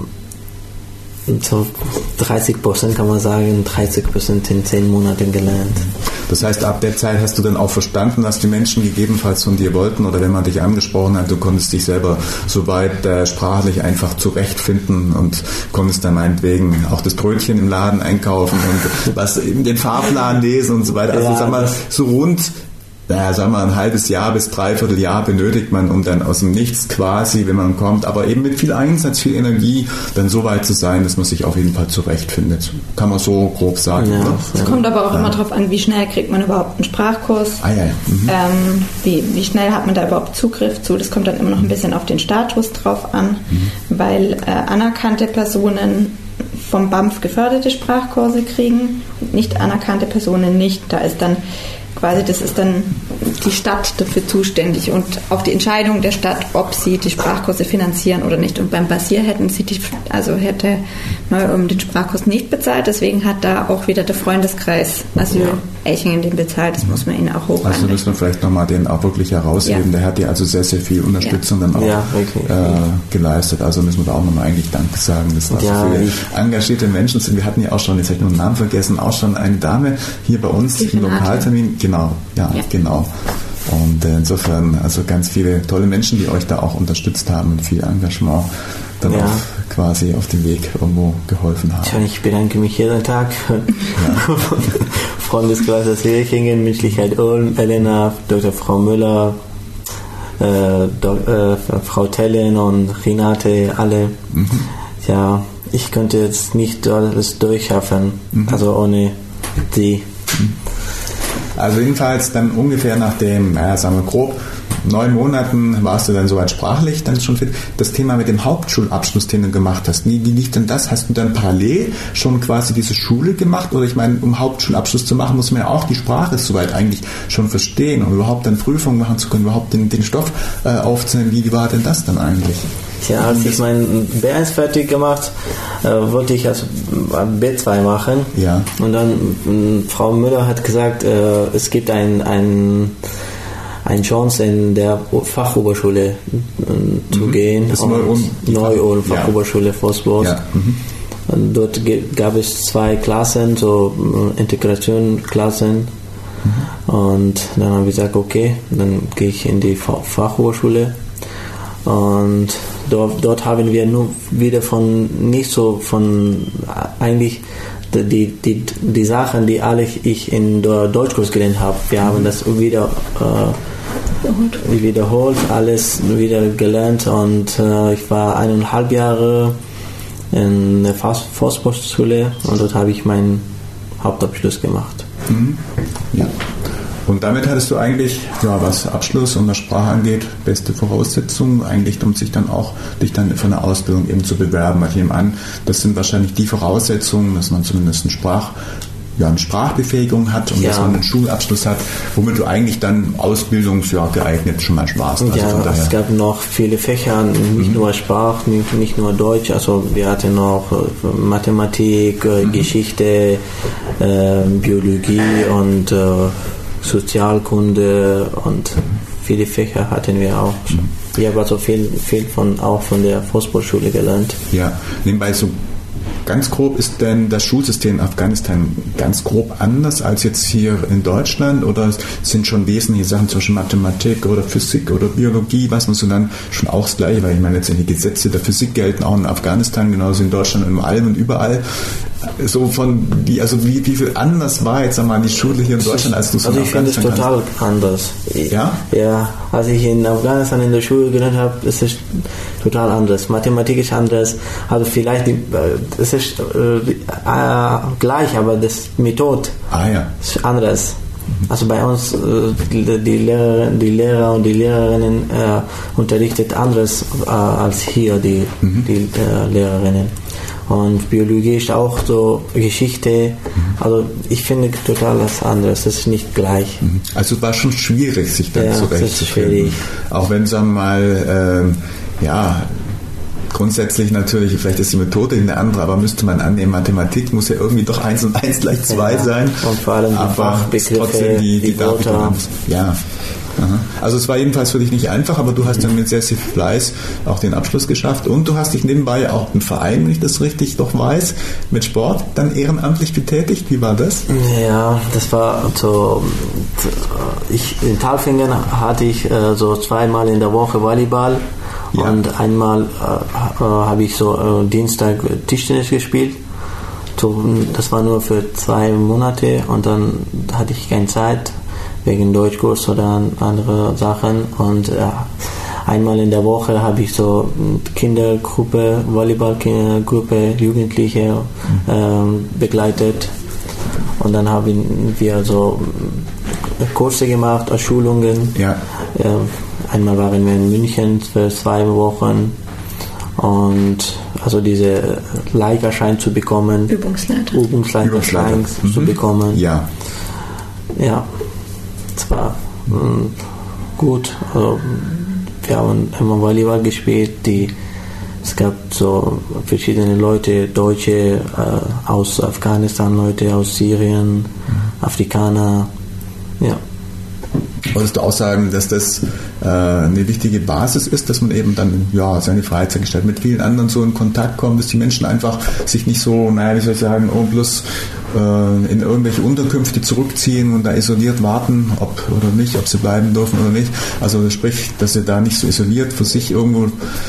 so dreißig Prozent kann man sagen, dreißig Prozent in zehn Monaten gelernt. Das heißt, ab der Zeit hast du dann auch verstanden, was die Menschen gegebenenfalls von dir wollten oder wenn man dich angesprochen hat, du konntest dich selber soweit äh, sprachlich einfach zurechtfinden und konntest dann meinetwegen auch das Brötchen im Laden einkaufen und was eben den Fahrplan lesen und so weiter. Also ja, sag mal, so rund naja, sagen wir, ein halbes Jahr bis dreiviertel Jahr benötigt man, um dann aus dem Nichts quasi, wenn man kommt, aber eben mit viel Einsatz, viel Energie, dann so weit zu sein, dass man sich auf jeden Fall zurechtfindet. Kann man so grob sagen. Ja, oder? Es kommt aber auch ja. immer darauf an, wie schnell kriegt man überhaupt einen Sprachkurs, ah, ja, ja. Mhm. ähm, wie, wie schnell hat man da überhaupt Zugriff zu. Das kommt dann immer noch ein bisschen auf den Status drauf an, mhm. weil äh, anerkannte Personen vom B A M F geförderte Sprachkurse kriegen, nicht anerkannte Personen nicht. Da ist dann quasi, das ist dann die Stadt dafür zuständig und auch die Entscheidung der Stadt, ob sie die Sprachkurse finanzieren oder nicht. Und beim Basier hätten sie die, also hätte Neu-Ulm den Sprachkurs nicht bezahlt, deswegen hat da auch wieder der Freundeskreis Asyl Echingen den bezahlt, das muss man ihnen auch hoch Also müssen wir vielleicht nochmal den auch wirklich herausheben, ja. Der hat ja also sehr, sehr viel Unterstützung ja. dann auch ja, okay. äh, geleistet, also müssen wir da auch nochmal eigentlich Danke sagen, dass das ja, so viele engagierte Menschen sind. Wir hatten ja auch schon, jetzt habe ich nur einen Namen vergessen, auch schon eine Dame hier bei uns im Lokaltermin, genau, ja, ja. genau. Und äh, insofern, also ganz viele tolle Menschen, die euch da auch unterstützt haben und viel Engagement dann ja. auch quasi auf dem Weg irgendwo geholfen haben. Ich bedanke mich jeden Tag. Ja. Freundeskreis aus Echingen, Menschlichkeit Ulm, Elena, Doktor Frau Müller, äh, Dok, äh, Frau Tellen und Renate, alle. Mhm. Ja, ich könnte jetzt nicht alles durchschaffen, mhm. also ohne die. Mhm. Also jedenfalls dann ungefähr nach dem, naja, sagen wir grob, neun Monaten warst du dann soweit sprachlich, dann schon fit. Das Thema mit dem Hauptschulabschluss, den du gemacht hast, wie, wie liegt denn das? Hast du dann parallel schon quasi diese Schule gemacht? Oder ich meine, um Hauptschulabschluss zu machen, muss man ja auch die Sprache soweit eigentlich schon verstehen, um überhaupt dann Prüfungen machen zu können, überhaupt den, den Stoff äh, aufzunehmen. Wie war denn das dann eigentlich? Ja, als ich mein B eins fertig gemacht, äh, wollte ich also B zwei machen. Ja. Und dann äh, Frau Müller hat gesagt, äh, es gibt ein, ein, eine Chance in der Fachoberschule äh, zu mhm. gehen. Das Neu-Ulm, Neu-Ulm Fachoberschule Vosborg. Ja. Mhm. Und dort g- gab es zwei Klassen, so äh, Integrationsklassen. Mhm. Und dann habe ich gesagt, okay, dann gehe ich in die Fa- Fachhochschule. Und dort, dort haben wir nur wieder von, nicht so von, eigentlich die, die, die Sachen, die alle ich in der Deutschkurs gelernt habe. Wir haben das wieder äh, wiederholt, alles wieder gelernt und äh, ich war eineinhalb Jahre in der Forstschule und dort habe ich meinen Hauptabschluss gemacht. Mhm. Ja. Und damit hattest du eigentlich, ja, was Abschluss und was Sprache angeht, beste Voraussetzungen, eigentlich, um sich dann auch, dich dann für eine Ausbildung eben zu bewerben. Ich nehme an, das sind wahrscheinlich die Voraussetzungen, dass man zumindest einen Sprach ja, eine Sprachbefähigung hat und ja. dass man einen Schulabschluss hat, womit du eigentlich dann ausbildungsjahr geeignet schon mal warst. Also ja, es gab noch viele Fächer, nicht mhm. nur Sprache, nicht, nicht nur Deutsch, also wir hatten noch Mathematik, mhm. Geschichte, äh, Biologie und äh, Sozialkunde und viele Fächer hatten wir auch. Mhm. Ich habe also viel, viel von, auch von der Fußballschule gelernt. Ja, nebenbei so ganz grob, ist denn das Schulsystem in Afghanistan ganz grob anders als jetzt hier in Deutschland oder sind schon wesentliche Sachen zwischen Mathematik oder Physik oder Biologie, was man so dann schon auch das Gleiche, weil ich meine letztendlich die Gesetze der Physik gelten auch in Afghanistan, genauso in Deutschland und allem und überall. So von die, also wie, wie viel anders war jetzt einmal die Schule hier in Deutschland, als du es also in Afghanistan Also ich finde es total anders. Ja? Ja, als ich in Afghanistan in der Schule gelernt habe, ist es total anders. Mathematik ist anders, also vielleicht die, es ist äh, äh, gleich, aber das Methode ah, ja. ist anders. Also bei uns äh, die, die, Lehrer, die Lehrer und die Lehrerinnen äh, unterrichtet anderes äh, als hier die, mhm. die äh, Lehrerinnen. Und Biologie ist auch so Geschichte. Also ich finde total was anderes. Das ist nicht gleich. Also es war schon schwierig, sich da ja, zurechtzufinden. Auch wenn, sagen wir mal, ähm, ja, grundsätzlich natürlich, vielleicht ist die Methode eine andere, aber müsste man annehmen, Mathematik muss ja irgendwie doch eins und eins gleich zwei ja, sein. Und vor allem die aber Fachbegriffe, trotzdem die, die, die Wörter. Ja. Aha. Also es war jedenfalls für dich nicht einfach, aber du hast dann mit sehr viel Fleiß auch den Abschluss geschafft und du hast dich nebenbei auch im Verein, wenn ich das richtig doch weiß, mit Sport dann ehrenamtlich betätigt. Wie war das? Ja, das war so, ich, in Talfingen hatte ich äh, so zweimal in der Woche Volleyball ja. und einmal äh, habe ich so äh, Dienstag Tischtennis gespielt. So, das war nur für zwei Monate und dann hatte ich keine Zeit wegen Deutschkurs oder andere Sachen und äh, einmal in der Woche habe ich so Kindergruppe, Volleyballgruppe, Jugendliche äh, begleitet und dann haben wir so Kurse gemacht, Schulungen. Ja. Äh, einmal waren wir in München für zwei Wochen und also diese Leiterschein zu bekommen, Übungsleiter, Übungsleiterschein mhm. zu bekommen. Ja. Ja. Zwar mh, gut, also wir haben immer Volleyball gespielt, die, es gab so verschiedene Leute, Deutsche äh, aus Afghanistan, Leute aus Syrien, mhm. Afrikaner, ja. Wolltest du auch sagen, dass das äh, eine wichtige Basis ist, dass man eben dann ja, seine Freizeit gestaltet, mit vielen anderen so in Kontakt kommt, dass die Menschen einfach sich nicht so, naja, wie soll ich sagen, oh, bloß äh, in irgendwelche Unterkünfte zurückziehen und da isoliert warten, ob oder nicht, ob sie bleiben dürfen oder nicht. Also sprich, dass sie da nicht so isoliert für sich irgendwo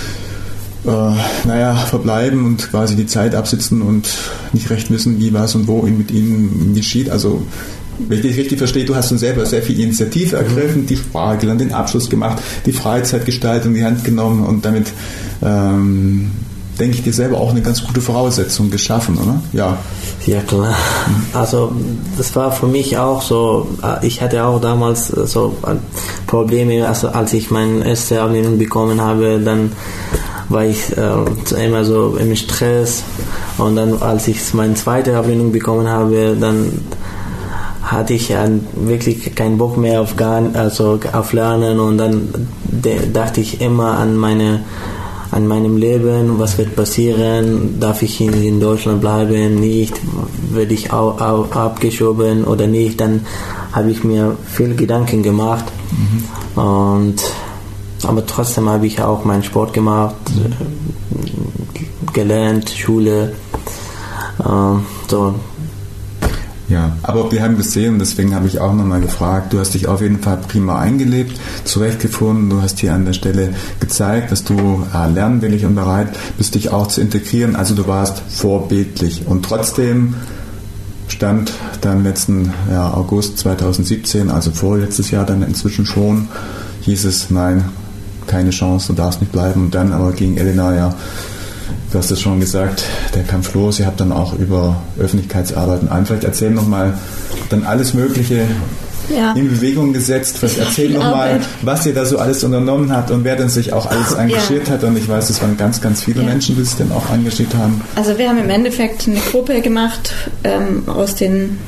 äh, naja, verbleiben und quasi die Zeit absitzen und nicht recht wissen, wie was und wo mit ihnen geschieht. Also wenn ich dich richtig verstehe, du hast dann selber sehr viel Initiative ergriffen, die Sprache gelernt, den Abschluss gemacht, die Freizeitgestaltung in die Hand genommen und damit, ähm, denke ich, dir selber auch eine ganz gute Voraussetzung geschaffen, oder? Ja. Ja, klar. Also das war für mich auch so, ich hatte auch damals so Probleme, also als ich meine erste Ablehnung bekommen habe, dann war ich äh, immer so im Stress und dann als ich meine zweite Ablehnung bekommen habe, dann hatte ich ja wirklich keinen Bock mehr auf, gar, also auf Lernen und dann de- dachte ich immer an meine an meinem Leben, was wird passieren, darf ich in, in Deutschland bleiben, nicht, werde ich au, au, abgeschoben oder nicht, dann habe ich mir viel Gedanken gemacht mhm. und aber trotzdem habe ich auch meinen Sport gemacht, mhm. gelernt, Schule, äh, so. Ja, aber wir haben gesehen, deswegen habe ich auch nochmal gefragt, du hast dich auf jeden Fall prima eingelebt, zurechtgefunden, du hast hier an der Stelle gezeigt, dass du äh, lernwillig und bereit bist, dich auch zu integrieren, also du warst vorbildlich und trotzdem stand dann letzten ja, August zweitausendsiebzehn, also vorletztes Jahr dann inzwischen schon, hieß es, nein, keine Chance, du darfst nicht bleiben und dann aber gegen Elena, ja, du hast es schon gesagt, der Kampf los. Ihr habt dann auch über Öffentlichkeitsarbeit und vielleicht erzähl nochmal dann alles Mögliche ja. in Bewegung gesetzt. Vielleicht erzähl nochmal, was ihr da so alles unternommen habt und wer denn sich auch alles engagiert ja. hat. Und ich weiß, es waren ganz, ganz viele ja. Menschen, die sich dann auch engagiert haben. Also wir haben im Endeffekt eine Gruppe gemacht ähm, aus den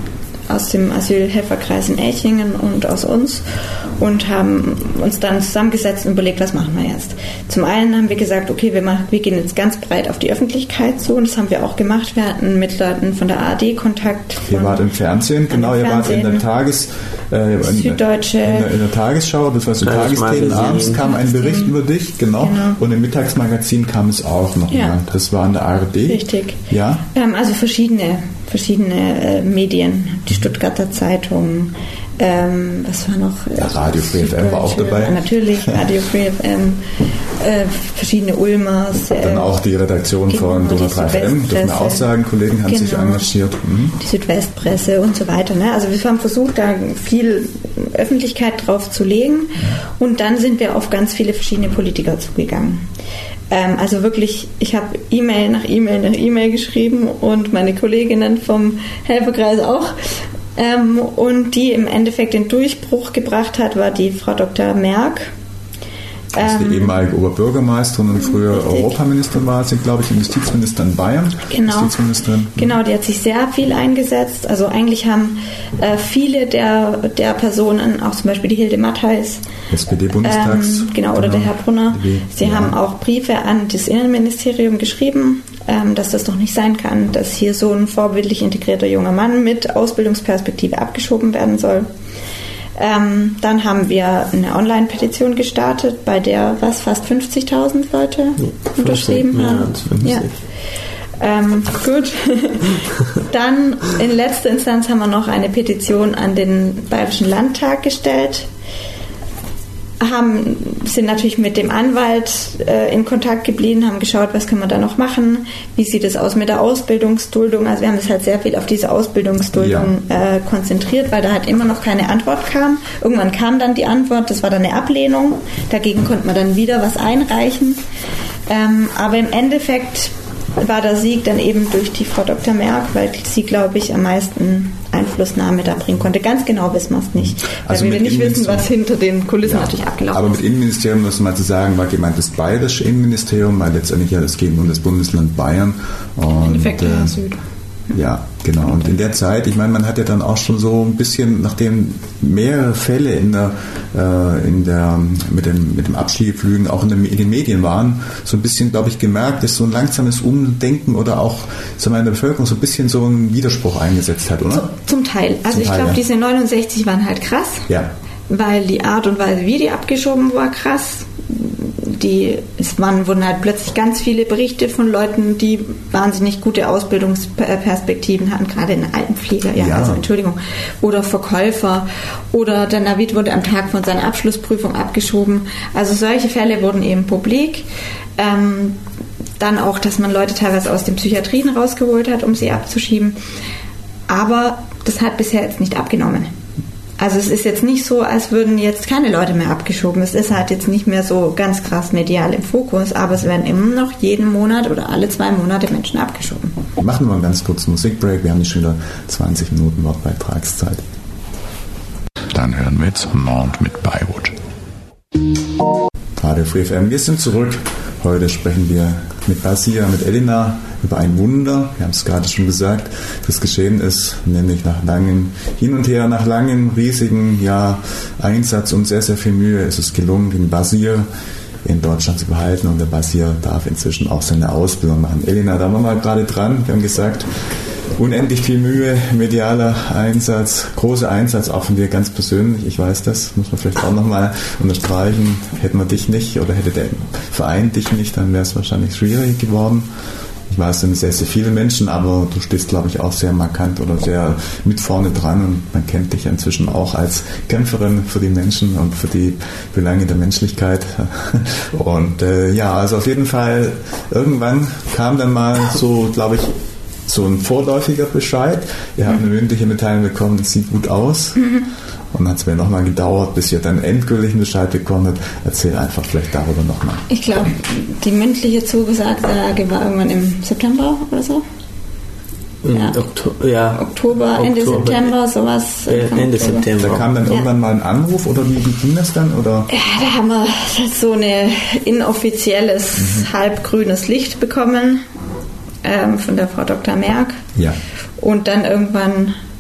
aus dem Asylhelferkreis in Elchingen und aus uns und haben uns dann zusammengesetzt und überlegt, was machen wir jetzt. Zum einen haben wir gesagt, okay, wir, machen, wir gehen jetzt ganz breit auf die Öffentlichkeit zu und das haben wir auch gemacht. Wir hatten mit Leuten von der A R D Kontakt. Ihr wart im Fernsehen, genau, ihr wart in der Tages... Äh, in, Süddeutsche. In der, in der Tagesschau, das war so Tagesthemen, abends kam ein Bericht über dich, genau, genau. Und im Mittagsmagazin kam es auch noch. Ja. Das war in der A R D. Richtig. Ja. Ähm, also verschiedene, verschiedene äh, Medien, die Stuttgarter Zeitung, ähm, was war noch? Ja, Radio Free F M war auch dabei. Natürlich, Radio Free F M, äh, verschiedene Ulmers. Äh, Dann auch die Redaktion von Donau drei F M, dürfen wir auch sagen, Kollegen haben genau. sich engagiert. Mhm. Die Südwestpresse und so weiter. Ne? Also wir haben versucht, da viel Öffentlichkeit drauf zu legen und dann sind wir auf ganz viele verschiedene Politiker zugegangen. Ähm, also wirklich, ich habe E-Mail nach E-Mail nach E-Mail geschrieben und meine Kolleginnen vom Helferkreis auch. Ähm, und die im Endeffekt den Durchbruch gebracht hat, war die Frau Doktor Merck. Das ist die ehemalige Oberbürgermeisterin und früher richtig. Europaministerin war sie, glaube ich, Justizministerin in Bayern. Genau. Justizministerin. Genau, die hat sich sehr viel eingesetzt. Also eigentlich haben äh, viele der, der Personen, auch zum Beispiel die Hilde Mattheis, S P D-Bundestags. Ähm, genau, oder genau. der Herr Brunner, sie ja. haben auch Briefe an das Innenministerium geschrieben, ähm, dass das doch nicht sein kann, dass hier so ein vorbildlich integrierter junger Mann mit Ausbildungsperspektive abgeschoben werden soll. Ähm, dann haben wir eine Online-Petition gestartet, bei der was fast fünfzigtausend Leute ja, unterschrieben haben. Ja. Ähm, gut. Dann in letzter Instanz haben wir noch eine Petition an den Bayerischen Landtag gestellt. Haben, sind natürlich mit dem Anwalt äh, in Kontakt geblieben, haben geschaut, was können wir da noch machen, wie sieht es aus mit der Ausbildungsduldung. Also wir haben das halt sehr viel auf diese Ausbildungsduldung ja. äh, konzentriert, weil da halt immer noch keine Antwort kam. Irgendwann kam dann die Antwort, das war dann eine Ablehnung, dagegen konnte man dann wieder was einreichen. Ähm, aber im Endeffekt war der Sieg dann eben durch die Frau Doktor Merck, weil sie, glaube ich, am meisten Einflussnahme da bringen konnte. Ganz genau wissen wir es nicht, weil also wir nicht wissen, was hinter den Kulissen ja, natürlich abgelaufen aber ist. Aber mit Innenministerium muss man zu sagen, war gemeint das bayerische Innenministerium, weil letztendlich ja das geht um das Bundesland Bayern. Und, im Endeffekt äh, Süd. Ja, genau. Und in der Zeit, ich meine, man hat ja dann auch schon so ein bisschen, nachdem mehrere Fälle in der, äh, in der, mit dem, mit dem Abschiebeflügen auch in, der, in den Medien waren, so ein bisschen, glaube ich, gemerkt, dass so ein langsames Umdenken oder auch, sagen wir, in der Bevölkerung so ein bisschen so einen Widerspruch eingesetzt hat, oder? Zum, zum Teil. Also zum ich glaube, ja. diese neunundsechzig waren halt krass. Ja. Weil die Art und Weise, wie die abgeschoben war, krass. Die, es waren, wurden halt plötzlich ganz viele Berichte von Leuten, die wahnsinnig gute Ausbildungsperspektiven hatten, gerade in Altenpfleger, ja, ja. also Entschuldigung, oder Verkäufer, oder der Navid wurde am Tag von seiner Abschlussprüfung abgeschoben. Also solche Fälle wurden eben publik. Ähm, dann auch, dass man Leute teilweise aus den Psychiatrien rausgeholt hat, um sie abzuschieben. Aber das hat bisher jetzt nicht abgenommen. Also es ist jetzt nicht so, als würden jetzt keine Leute mehr abgeschoben. Es ist halt jetzt nicht mehr so ganz krass medial im Fokus, aber es werden immer noch jeden Monat oder alle zwei Monate Menschen abgeschoben. Wir machen mal einen ganz kurzen Musikbreak. Wir haben nicht schon wieder zwanzig Minuten Wortbeitragszeit. Dann hören wir jetzt Mount mit Beirut. Radio Free F M, wir sind zurück. Heute sprechen wir mit Basia, mit Elina über ein Wunder. Wir haben es gerade schon gesagt, das geschehen ist, nämlich nach langem Hin und Her, nach langem riesigen ja, Einsatz und sehr, sehr viel Mühe ist es gelungen, den Basir in Deutschland zu behalten und der Basir darf inzwischen auch seine Ausbildung machen. Elina, da waren wir gerade dran. Wir haben gesagt, unendlich viel Mühe, medialer Einsatz, großer Einsatz, auch von dir ganz persönlich. Ich weiß das, muss man vielleicht auch nochmal unterstreichen. Hätten wir dich nicht oder hätte der Verein dich nicht, dann wäre es wahrscheinlich schwierig geworden. Ich weiß, es sind sehr, sehr viele Menschen, aber du stehst, glaube ich, auch sehr markant oder sehr mit vorne dran und man kennt dich inzwischen auch als Kämpferin für die Menschen und für die Belange der Menschlichkeit. Und äh, ja, also auf jeden Fall, irgendwann kam dann mal so, glaube ich, so ein vorläufiger Bescheid. Ihr habt eine mündliche Mitteilung bekommen, das sieht gut aus. Mhm. Und dann hat es mir nochmal gedauert, bis ihr dann endgültigen Bescheid bekommen habt. Erzähl einfach vielleicht darüber nochmal. Ich glaube, die mündliche Zugesagte war irgendwann im September oder so. Ja. Oktober, ja. Oktober, Ende Oktober. September, sowas. Äh, Ende September. Da kam dann ja. irgendwann mal ein Anruf oder wie, wie ging das dann? Oder? Ja, da haben wir so ein inoffizielles, mhm. halbgrünes Licht bekommen. Ähm, von der Frau Doktor Merck. Ja. Und dann irgendwann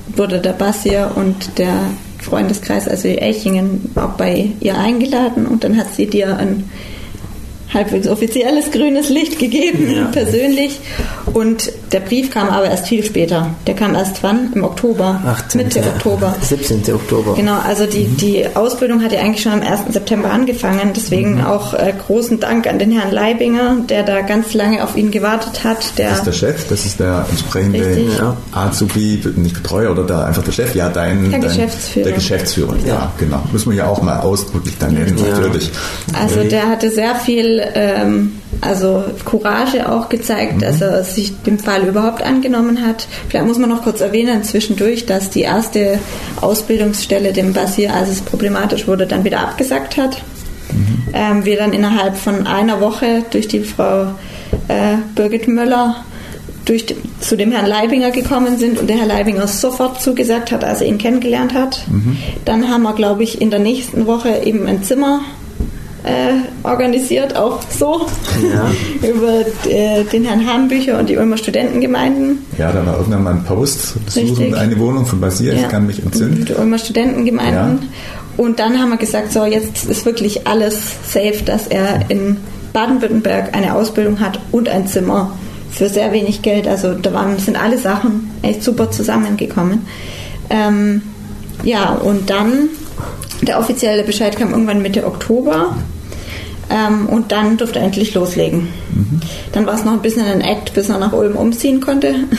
wurde der Bassier und der Freundeskreis, also die Elchingen, auch bei ihr eingeladen und dann hat sie dir ein halbwegs offizielles grünes Licht gegeben, ja. persönlich. Und der Brief kam aber erst viel später. Der kam erst wann? Im Oktober. achtzehnten Mitte Oktober. siebzehnten Oktober. Genau, also die, mhm. die Ausbildung hat ja eigentlich schon am ersten September angefangen. Deswegen mhm. auch äh, großen Dank an den Herrn Leibinger, der da ganz lange auf ihn gewartet hat. Der das ist der Chef, das ist der entsprechende ja. Azubi, nicht Betreuer oder da einfach der Chef. Ja, dein, der dein, Geschäftsführer. Der Geschäftsführer, ja, ja genau. Müssen wir ja auch mal ausdrücklich dann nennen, ja. natürlich. Also der hatte sehr viel ähm, also Courage auch gezeigt, mhm. dass er sich dem Fall überhaupt angenommen hat. Vielleicht muss man noch kurz erwähnen zwischendurch, dass die erste Ausbildungsstelle dem Bassier, als es problematisch wurde, dann wieder abgesagt hat. Mhm. Ähm, wir dann innerhalb von einer Woche durch die Frau äh, Birgit Möller durch die, zu dem Herrn Leibinger gekommen sind und der Herr Leibinger sofort zugesagt hat, als er ihn kennengelernt hat. Mhm. Dann haben wir, glaube ich, in der nächsten Woche eben ein Zimmer Äh, organisiert, auch so, ja. über äh, den Herrn Hambücher und die Ulmer Studentengemeinden. Ja, da war irgendwann mal ein Post, suchen eine Wohnung von Bassier, ja. ich kann mich entsinnen. Die Ulmer Studentengemeinden. Ja. Und dann haben wir gesagt, so jetzt ist wirklich alles safe, dass er in Baden-Württemberg eine Ausbildung hat und ein Zimmer für sehr wenig Geld. Also da waren, sind alle Sachen echt super zusammengekommen. Ähm, ja, und dann der offizielle Bescheid kam irgendwann Mitte Oktober ähm, und dann durfte er endlich loslegen. Mhm. Dann war es noch ein bisschen ein Act, bis er nach Ulm umziehen konnte, mhm.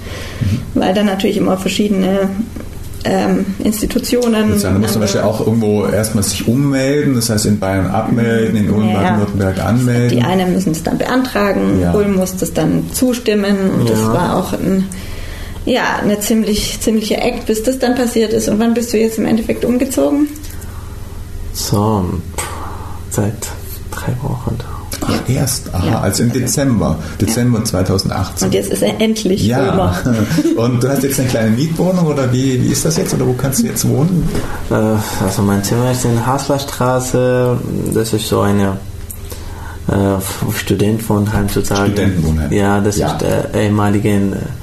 weil dann natürlich immer verschiedene ähm, Institutionen... Da muss man wahrscheinlich auch irgendwo erstmal sich ummelden, das heißt in Bayern abmelden, in Ulm, ja. Baden-Württemberg anmelden. Die einen müssen es dann beantragen, ja. Ulm muss das dann zustimmen und ja. das war auch ein... Ja, eine ziemlich, ziemliche Act, bis das dann passiert ist. Und wann bist du jetzt im Endeffekt umgezogen? So, seit drei Wochen. Ach, erst? Aha, ja. Also im Dezember. Dezember ja. zweitausendachtzehn. Und jetzt ist er endlich ja. Ulmer. Und du hast jetzt eine kleine Mietwohnung oder wie, wie ist das jetzt? Oder wo kannst du jetzt wohnen? Also mein Zimmer ist in Haslerstraße. Das ist so eine äh, Studentenwohnheim sozusagen. Studentenwohnheim. Ja, das ja. ist der ehemalige...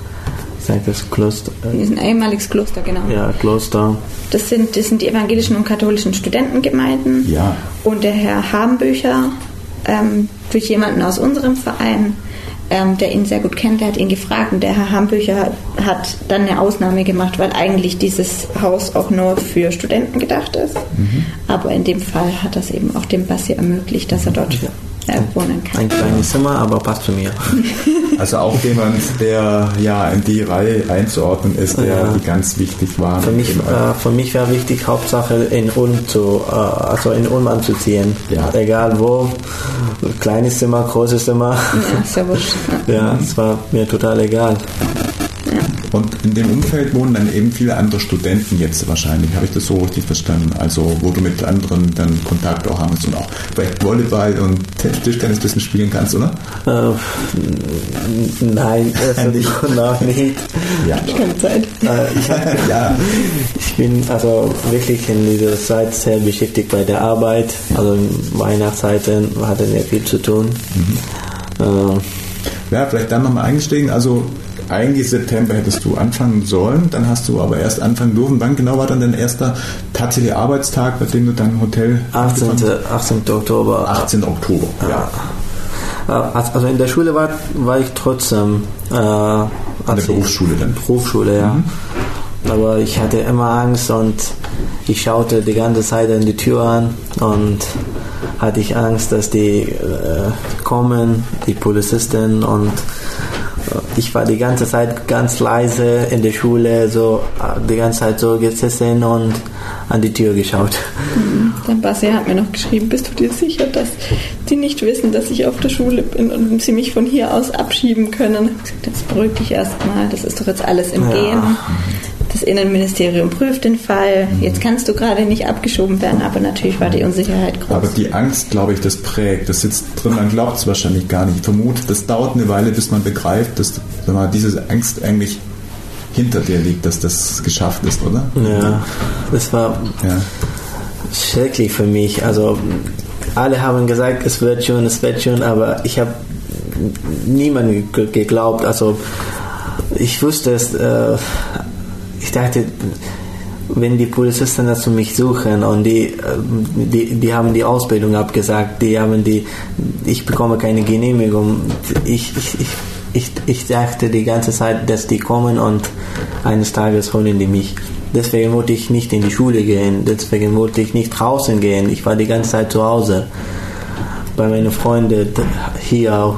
Das Kloster. Das ist ein ehemaliges Kloster, genau. Ja, Kloster. Das sind, das sind die evangelischen und katholischen Studentengemeinden. Ja. Und der Herr Hambücher, ähm, durch jemanden aus unserem Verein, ähm, der ihn sehr gut kennt, der hat ihn gefragt und der Herr Hambücher hat, hat dann eine Ausnahme gemacht, weil eigentlich dieses Haus auch nur für Studenten gedacht ist. Mhm. Aber in dem Fall hat das eben auch dem Bassier ermöglicht, dass er dort ja. wohnen kann. Ein kleines Zimmer, aber passt zu mir. Also auch jemand, der ja in die Reihe einzuordnen ist, der ja. die ganz wichtig war. Für mich, äh, für mich war wichtig, Hauptsache in Ulm zu, äh, also in Ulm anzuziehen. Ja. Egal wo, kleines Zimmer, großes Zimmer. Ja, ist ja wurscht. Ja, es war mir total egal. Ja. Und in dem Umfeld wohnen dann eben viele andere Studenten jetzt wahrscheinlich. Habe ich das so richtig verstanden? Also wo du mit anderen dann Kontakt auch hast und auch vielleicht Volleyball und Tischtennis ein bisschen spielen kannst, oder? Äh, nein, also nicht. noch nicht. Ja. Keine Zeit. Äh, ich, hab, ja. ich bin also wirklich in dieser Zeit sehr beschäftigt bei der Arbeit. Also in Weihnachtszeiten hatten wir viel zu tun. Mhm. Äh, ja, vielleicht dann nochmal eingestiegen. Also eigentlich September hättest du anfangen sollen, dann hast du aber erst anfangen dürfen. Wann genau war dann dein erster tatsächlicher Arbeitstag, bei dem du dein Hotel... achtzehnten Oktober. achtzehnten Oktober, ja. Also in der Schule war, war ich trotzdem... Äh, in der Berufsschule dann? Berufsschule, ja. Mhm. Aber ich hatte immer Angst und ich schaute die ganze Zeit in die Tür an und hatte ich Angst, dass die äh, kommen, die Polizisten, und ich war die ganze Zeit ganz leise in der Schule, so die ganze Zeit so gesessen und an die Tür geschaut. Der Bassier hat mir noch geschrieben, bist du dir sicher, dass die nicht wissen, dass ich auf der Schule bin und sie mich von hier aus abschieben können? Ich habe gesagt, jetzt beruhig dich erstmal, das ist doch jetzt alles im ja. Gehen. Das Innenministerium prüft den Fall. Jetzt kannst du gerade nicht abgeschoben werden, aber natürlich war die Unsicherheit groß. Aber die Angst, glaube ich, das prägt. Das sitzt drin, man glaubt es wahrscheinlich gar nicht. Ich vermute, das dauert eine Weile, bis man begreift, dass man diese Angst eigentlich hinter dir liegt, dass das geschafft ist, oder? Ja, das war ja. schrecklich für mich. Also alle haben gesagt, es wird schon, es wird schon, aber ich habe niemandem geglaubt. Also ich wusste es, äh, ich dachte, wenn die Polizisten das für mich suchen und die, die, die haben die Ausbildung abgesagt, die haben die, ich bekomme keine Genehmigung. Ich, ich, ich, ich, ich dachte die ganze Zeit, dass die kommen und eines Tages holen die mich. Deswegen wollte ich nicht in die Schule gehen, deswegen wollte ich nicht draußen gehen. Ich war die ganze Zeit zu Hause. Bei meinen Freunden hier,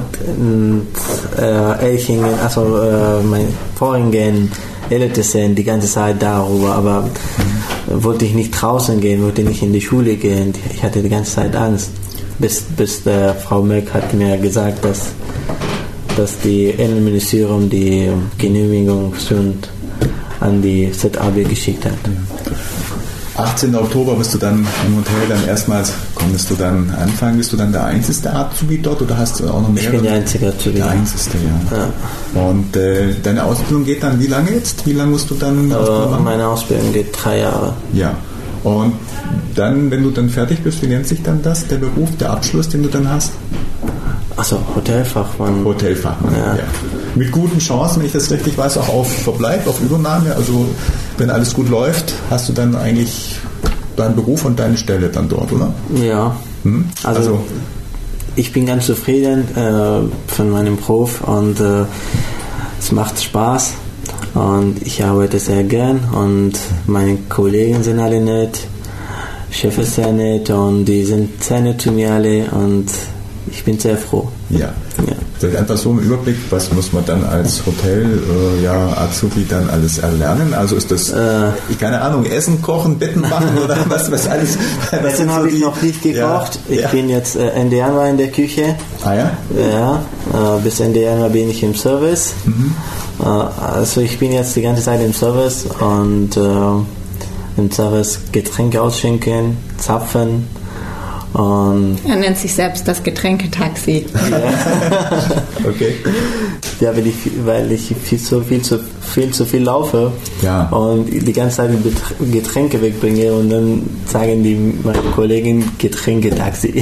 äh, Elchingen, also äh, meine Vorhängen, Ältesten die ganze Zeit darüber, aber mhm. wollte ich nicht draußen gehen, wollte nicht in die Schule gehen. Ich hatte die ganze Zeit Angst, bis, bis der Frau Möck hat mir gesagt, dass, dass die Innenministerium die Genehmigung an die Z A B geschickt hat. achtzehnten Oktober bist du dann im Hotel, dann erstmals konntest du dann anfangen. Bist du dann der einzige Azubi dort oder hast du auch noch mehr? Ich bin der einzige Azubi. Der einzige, ja. ja. Und äh, deine Ausbildung geht dann wie lange jetzt? Wie lange musst du dann? Äh, meine Ausbildung geht drei Jahre. Ja. Und dann, wenn du dann fertig bist, wie nennt sich dann das, der Beruf, der Abschluss, den du dann hast? Achso, Hotelfachmann. Hotelfachmann, ja. ja. Mit guten Chancen, wenn ich das richtig weiß, auch auf Verbleib, auf Übernahme. Also wenn alles gut läuft, hast du dann eigentlich deinen Beruf und deine Stelle dann dort, oder? Ja. Hm? Also, also ich bin ganz zufrieden äh, von meinem Beruf und äh, es macht Spaß und ich arbeite sehr gern und meine Kollegen sind alle nett, Chef ist sehr nett und die sind sehr nett zu mir alle und ich bin sehr froh. Ja. ja. Vielleicht einfach so im Überblick, was muss man dann als Hotel, äh, ja, Azubi dann alles erlernen? Also ist das, äh, ich keine Ahnung, Essen, Kochen, Betten machen oder was, was alles? Essen habe ich noch nicht gekocht. Ja, ich ja. bin jetzt äh, Ende Januar in der Küche. Ah ja? Ja, äh, bis Ende Januar bin ich im Service. Mhm. Äh, also ich bin jetzt die ganze Zeit im Service und äh, im Service Getränke ausschenken, zapfen. Und er nennt sich selbst das Getränketaxi. Ja. Okay. Ja, weil ich, weil ich viel zu viel zu viel zu viel laufe ja. und die ganze Zeit Getränke wegbringe und dann sagen die meine Kollegen Getränketaxi.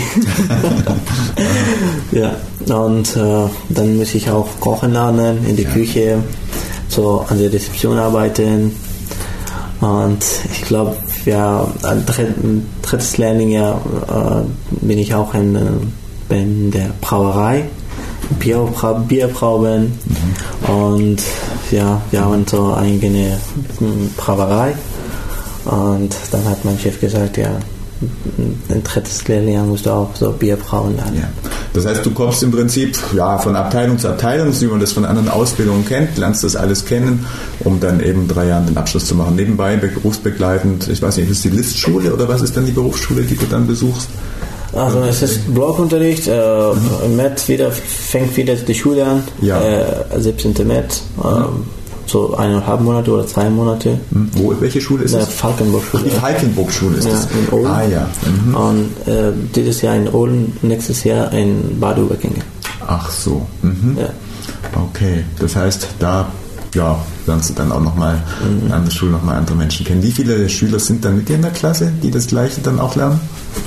Ja. Und äh, dann muss ich auch kochen lernen, in der ja. Küche, so an der Rezeption arbeiten. Und ich glaube, ja, drittes Lehrjahr äh, bin ich auch in, in der Brauerei, Bier, Bierbrauben mhm. und ja, wir haben so eine eigene Brauerei und dann hat mein Chef gesagt, ja, ein drittes Lehrjahr musst du auch so Bier brauen lernen. Ja. Das heißt, du kommst im Prinzip ja, von Abteilung zu Abteilung, wie man das von anderen Ausbildungen kennt, lernst das alles kennen, um dann eben drei Jahre den Abschluss zu machen. Nebenbei berufsbegleitend, ich weiß nicht, ist die Listschule oder was ist dann die Berufsschule, die du dann besuchst? Also es ist Blockunterricht, äh, mhm. März wieder, fängt wieder die Schule an, ja. äh, siebzehnten März. Äh, mhm. So eineinhalb Monate oder zwei Monate. Wo, welche Schule ist das? Die Falkenburg-Schule. Die Falkenburg-Schule ist ja, das? In Olden. Ah ja. Mhm. Und äh, dieses Jahr in Olden, nächstes Jahr in Bad Oberkingen. Ach so. Mhm. Ja. Okay, das heißt, da ja, lernst du dann auch nochmal mhm. an der Schule nochmal andere Menschen kennen. Wie viele Schüler sind dann mit dir in der Klasse, die das Gleiche dann auch lernen?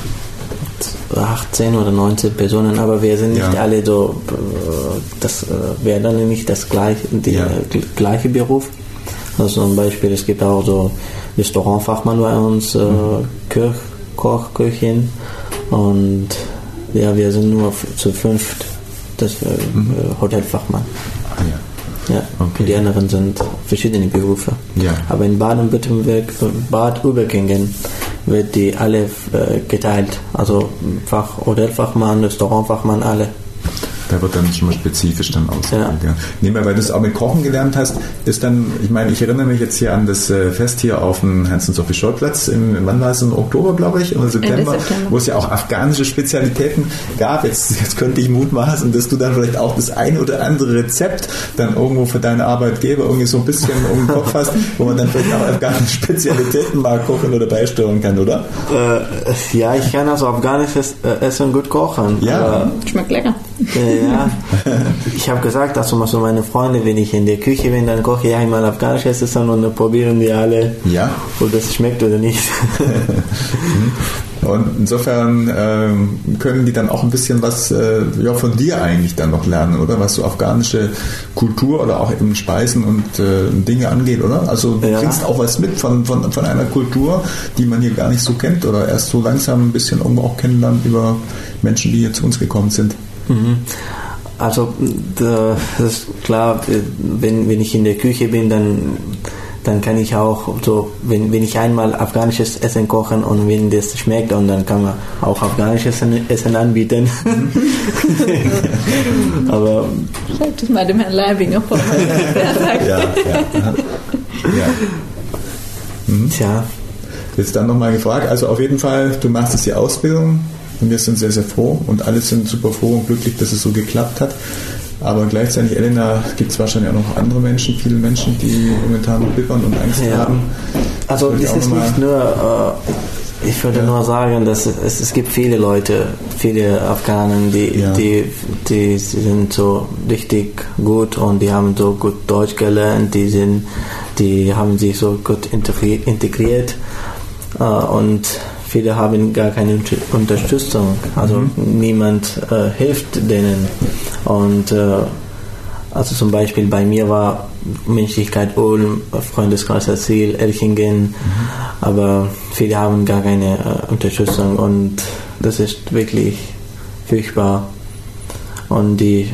achtzehn oder neunzehn Personen, aber wir sind nicht ja. alle so, das wäre dann nicht das gleiche, die ja. gleiche Beruf. Also zum Beispiel, es gibt auch so Restaurantfachmann bei uns, mhm. äh, Koch, Koch, Köchin und ja, wir sind nur zu fünft, das äh, mhm. Hotelfachmann. Ah, ja. Ja, okay. Die anderen sind verschiedene Berufe. Ja. Aber in Baden-Württemberg, Bad Oberkingen, wird die alle äh, geteilt. Also Fach, Hotelfachmann, Restaurantfachmann, alle. Da wird dann schon mal spezifisch dann ausgebildet. Ja. Ja. Nebenbei, weil du es auch mit Kochen gelernt hast, ist dann, ich meine, ich erinnere mich jetzt hier an das Fest hier auf dem Hans-und-Sophie-Scholl-Platz, im, wann war es, im Oktober, glaube ich, oder September, September, wo es ja auch afghanische Spezialitäten gab. Jetzt, jetzt könnte ich mutmaßen, dass du dann vielleicht auch das eine oder andere Rezept dann irgendwo für deine Arbeitgeber irgendwie so ein bisschen um den Kopf hast, wo man dann vielleicht auch afghanische Spezialitäten mal kochen oder beisteuern kann, oder? Äh, ja, ich kann also afghanisches Essen gut kochen. Ja. Schmeckt lecker. Ja, ich habe gesagt, also so meine Freunde, wenn ich in der Küche bin, dann koche ich einmal afghanisches Essen und dann probieren die alle, ja, ob das schmeckt oder nicht. Und insofern ähm, können die dann auch ein bisschen was äh, ja, von dir eigentlich dann noch lernen, oder? Was so afghanische Kultur oder auch eben Speisen und äh, Dinge angeht, oder? Also du ja. kriegst auch was mit von, von, von einer Kultur, die man hier gar nicht so kennt oder erst so langsam ein bisschen irgendwo auch kennenlernt über Menschen, die hier zu uns gekommen sind. Also das ist klar, wenn, wenn ich in der Küche bin, dann, dann kann ich auch so, wenn, wenn ich einmal afghanisches Essen kochen und wenn das schmeckt, und dann kann man auch afghanisches Essen anbieten. Aber sag das mal dem Herrn Leibinger vor. ja, ja. ja. Mhm. Tja. Jetzt dann nochmal gefragt, also auf jeden Fall, du machst jetzt die Ausbildung. Und wir sind sehr, sehr froh und alle sind super froh und glücklich, dass es so geklappt hat. Aber gleichzeitig, Elena, gibt es wahrscheinlich auch noch andere Menschen, viele Menschen, die momentan bibbern und Angst ja. haben. Also das ist nicht nur, äh, ich würde ja. nur sagen, dass es, es gibt viele Leute, viele Afghanen, die, ja. die, die sind so richtig gut und die haben so gut Deutsch gelernt, die, sind, die haben sich so gut integriert äh, und viele haben gar keine Unterstützung, also mhm. niemand äh, hilft denen. Und äh, also zum Beispiel bei mir war Menschlichkeit Ulm, Freundeskreis Ziel, Elchingen, mhm. aber viele haben gar keine äh, Unterstützung und das ist wirklich furchtbar. Und die,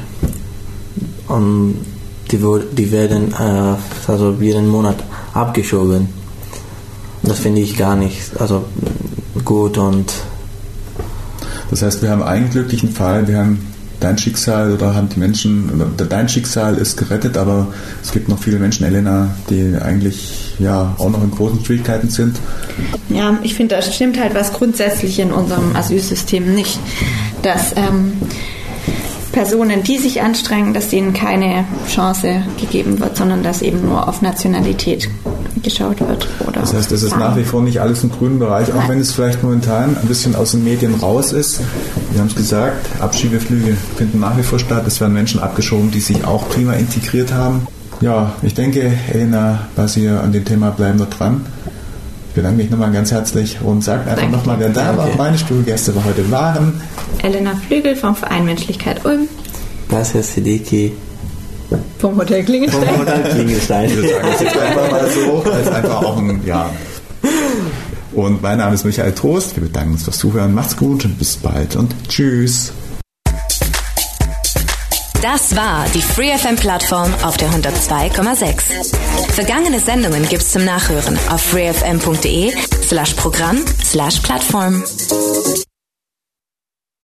um, die, die werden äh, also jeden Monat abgeschoben. Das finde ich gar nicht also gut. Und das heißt, wir haben einen glücklichen Fall, wir haben dein Schicksal oder haben die Menschen, oder dein Schicksal ist gerettet, aber es gibt noch viele Menschen, Elena, die eigentlich ja auch noch in großen Schwierigkeiten sind. Ja, ich finde, da stimmt halt was grundsätzlich in unserem Asylsystem nicht, dass ähm, Personen, die sich anstrengen, dass denen keine Chance gegeben wird, sondern dass eben nur auf Nationalität geschaut wird. Oder das heißt, es ist nach wie vor nicht alles im grünen Bereich, auch wenn es vielleicht momentan ein bisschen aus den Medien raus ist. Wir haben es gesagt, Abschiebeflüge finden nach wie vor statt. Es werden Menschen abgeschoben, die sich auch prima integriert haben. Ja, ich denke, Elena, Basir, an dem Thema bleiben wir dran. Ich bedanke mich nochmal ganz herzlich und sage einfach nochmal, wer da war. Meine Stuhlgäste heute waren Elena Flügel vom Verein Menschlichkeit Ulm. Basir Siddiqui vom Hotel Klingenstein. Vom Hotel Klingenstein. Ich würde sagen, das ist einfach mal so, als einfach auch ein, ja. Und mein Name ist Michael Trost. Wir bedanken uns fürs Zuhören. Macht's gut und bis bald und tschüss. Das war die Free F M-Plattform auf der hundertzwei Komma sechs. Vergangene Sendungen gibt's zum Nachhören auf freefm punkt de slash Programm slash Plattform.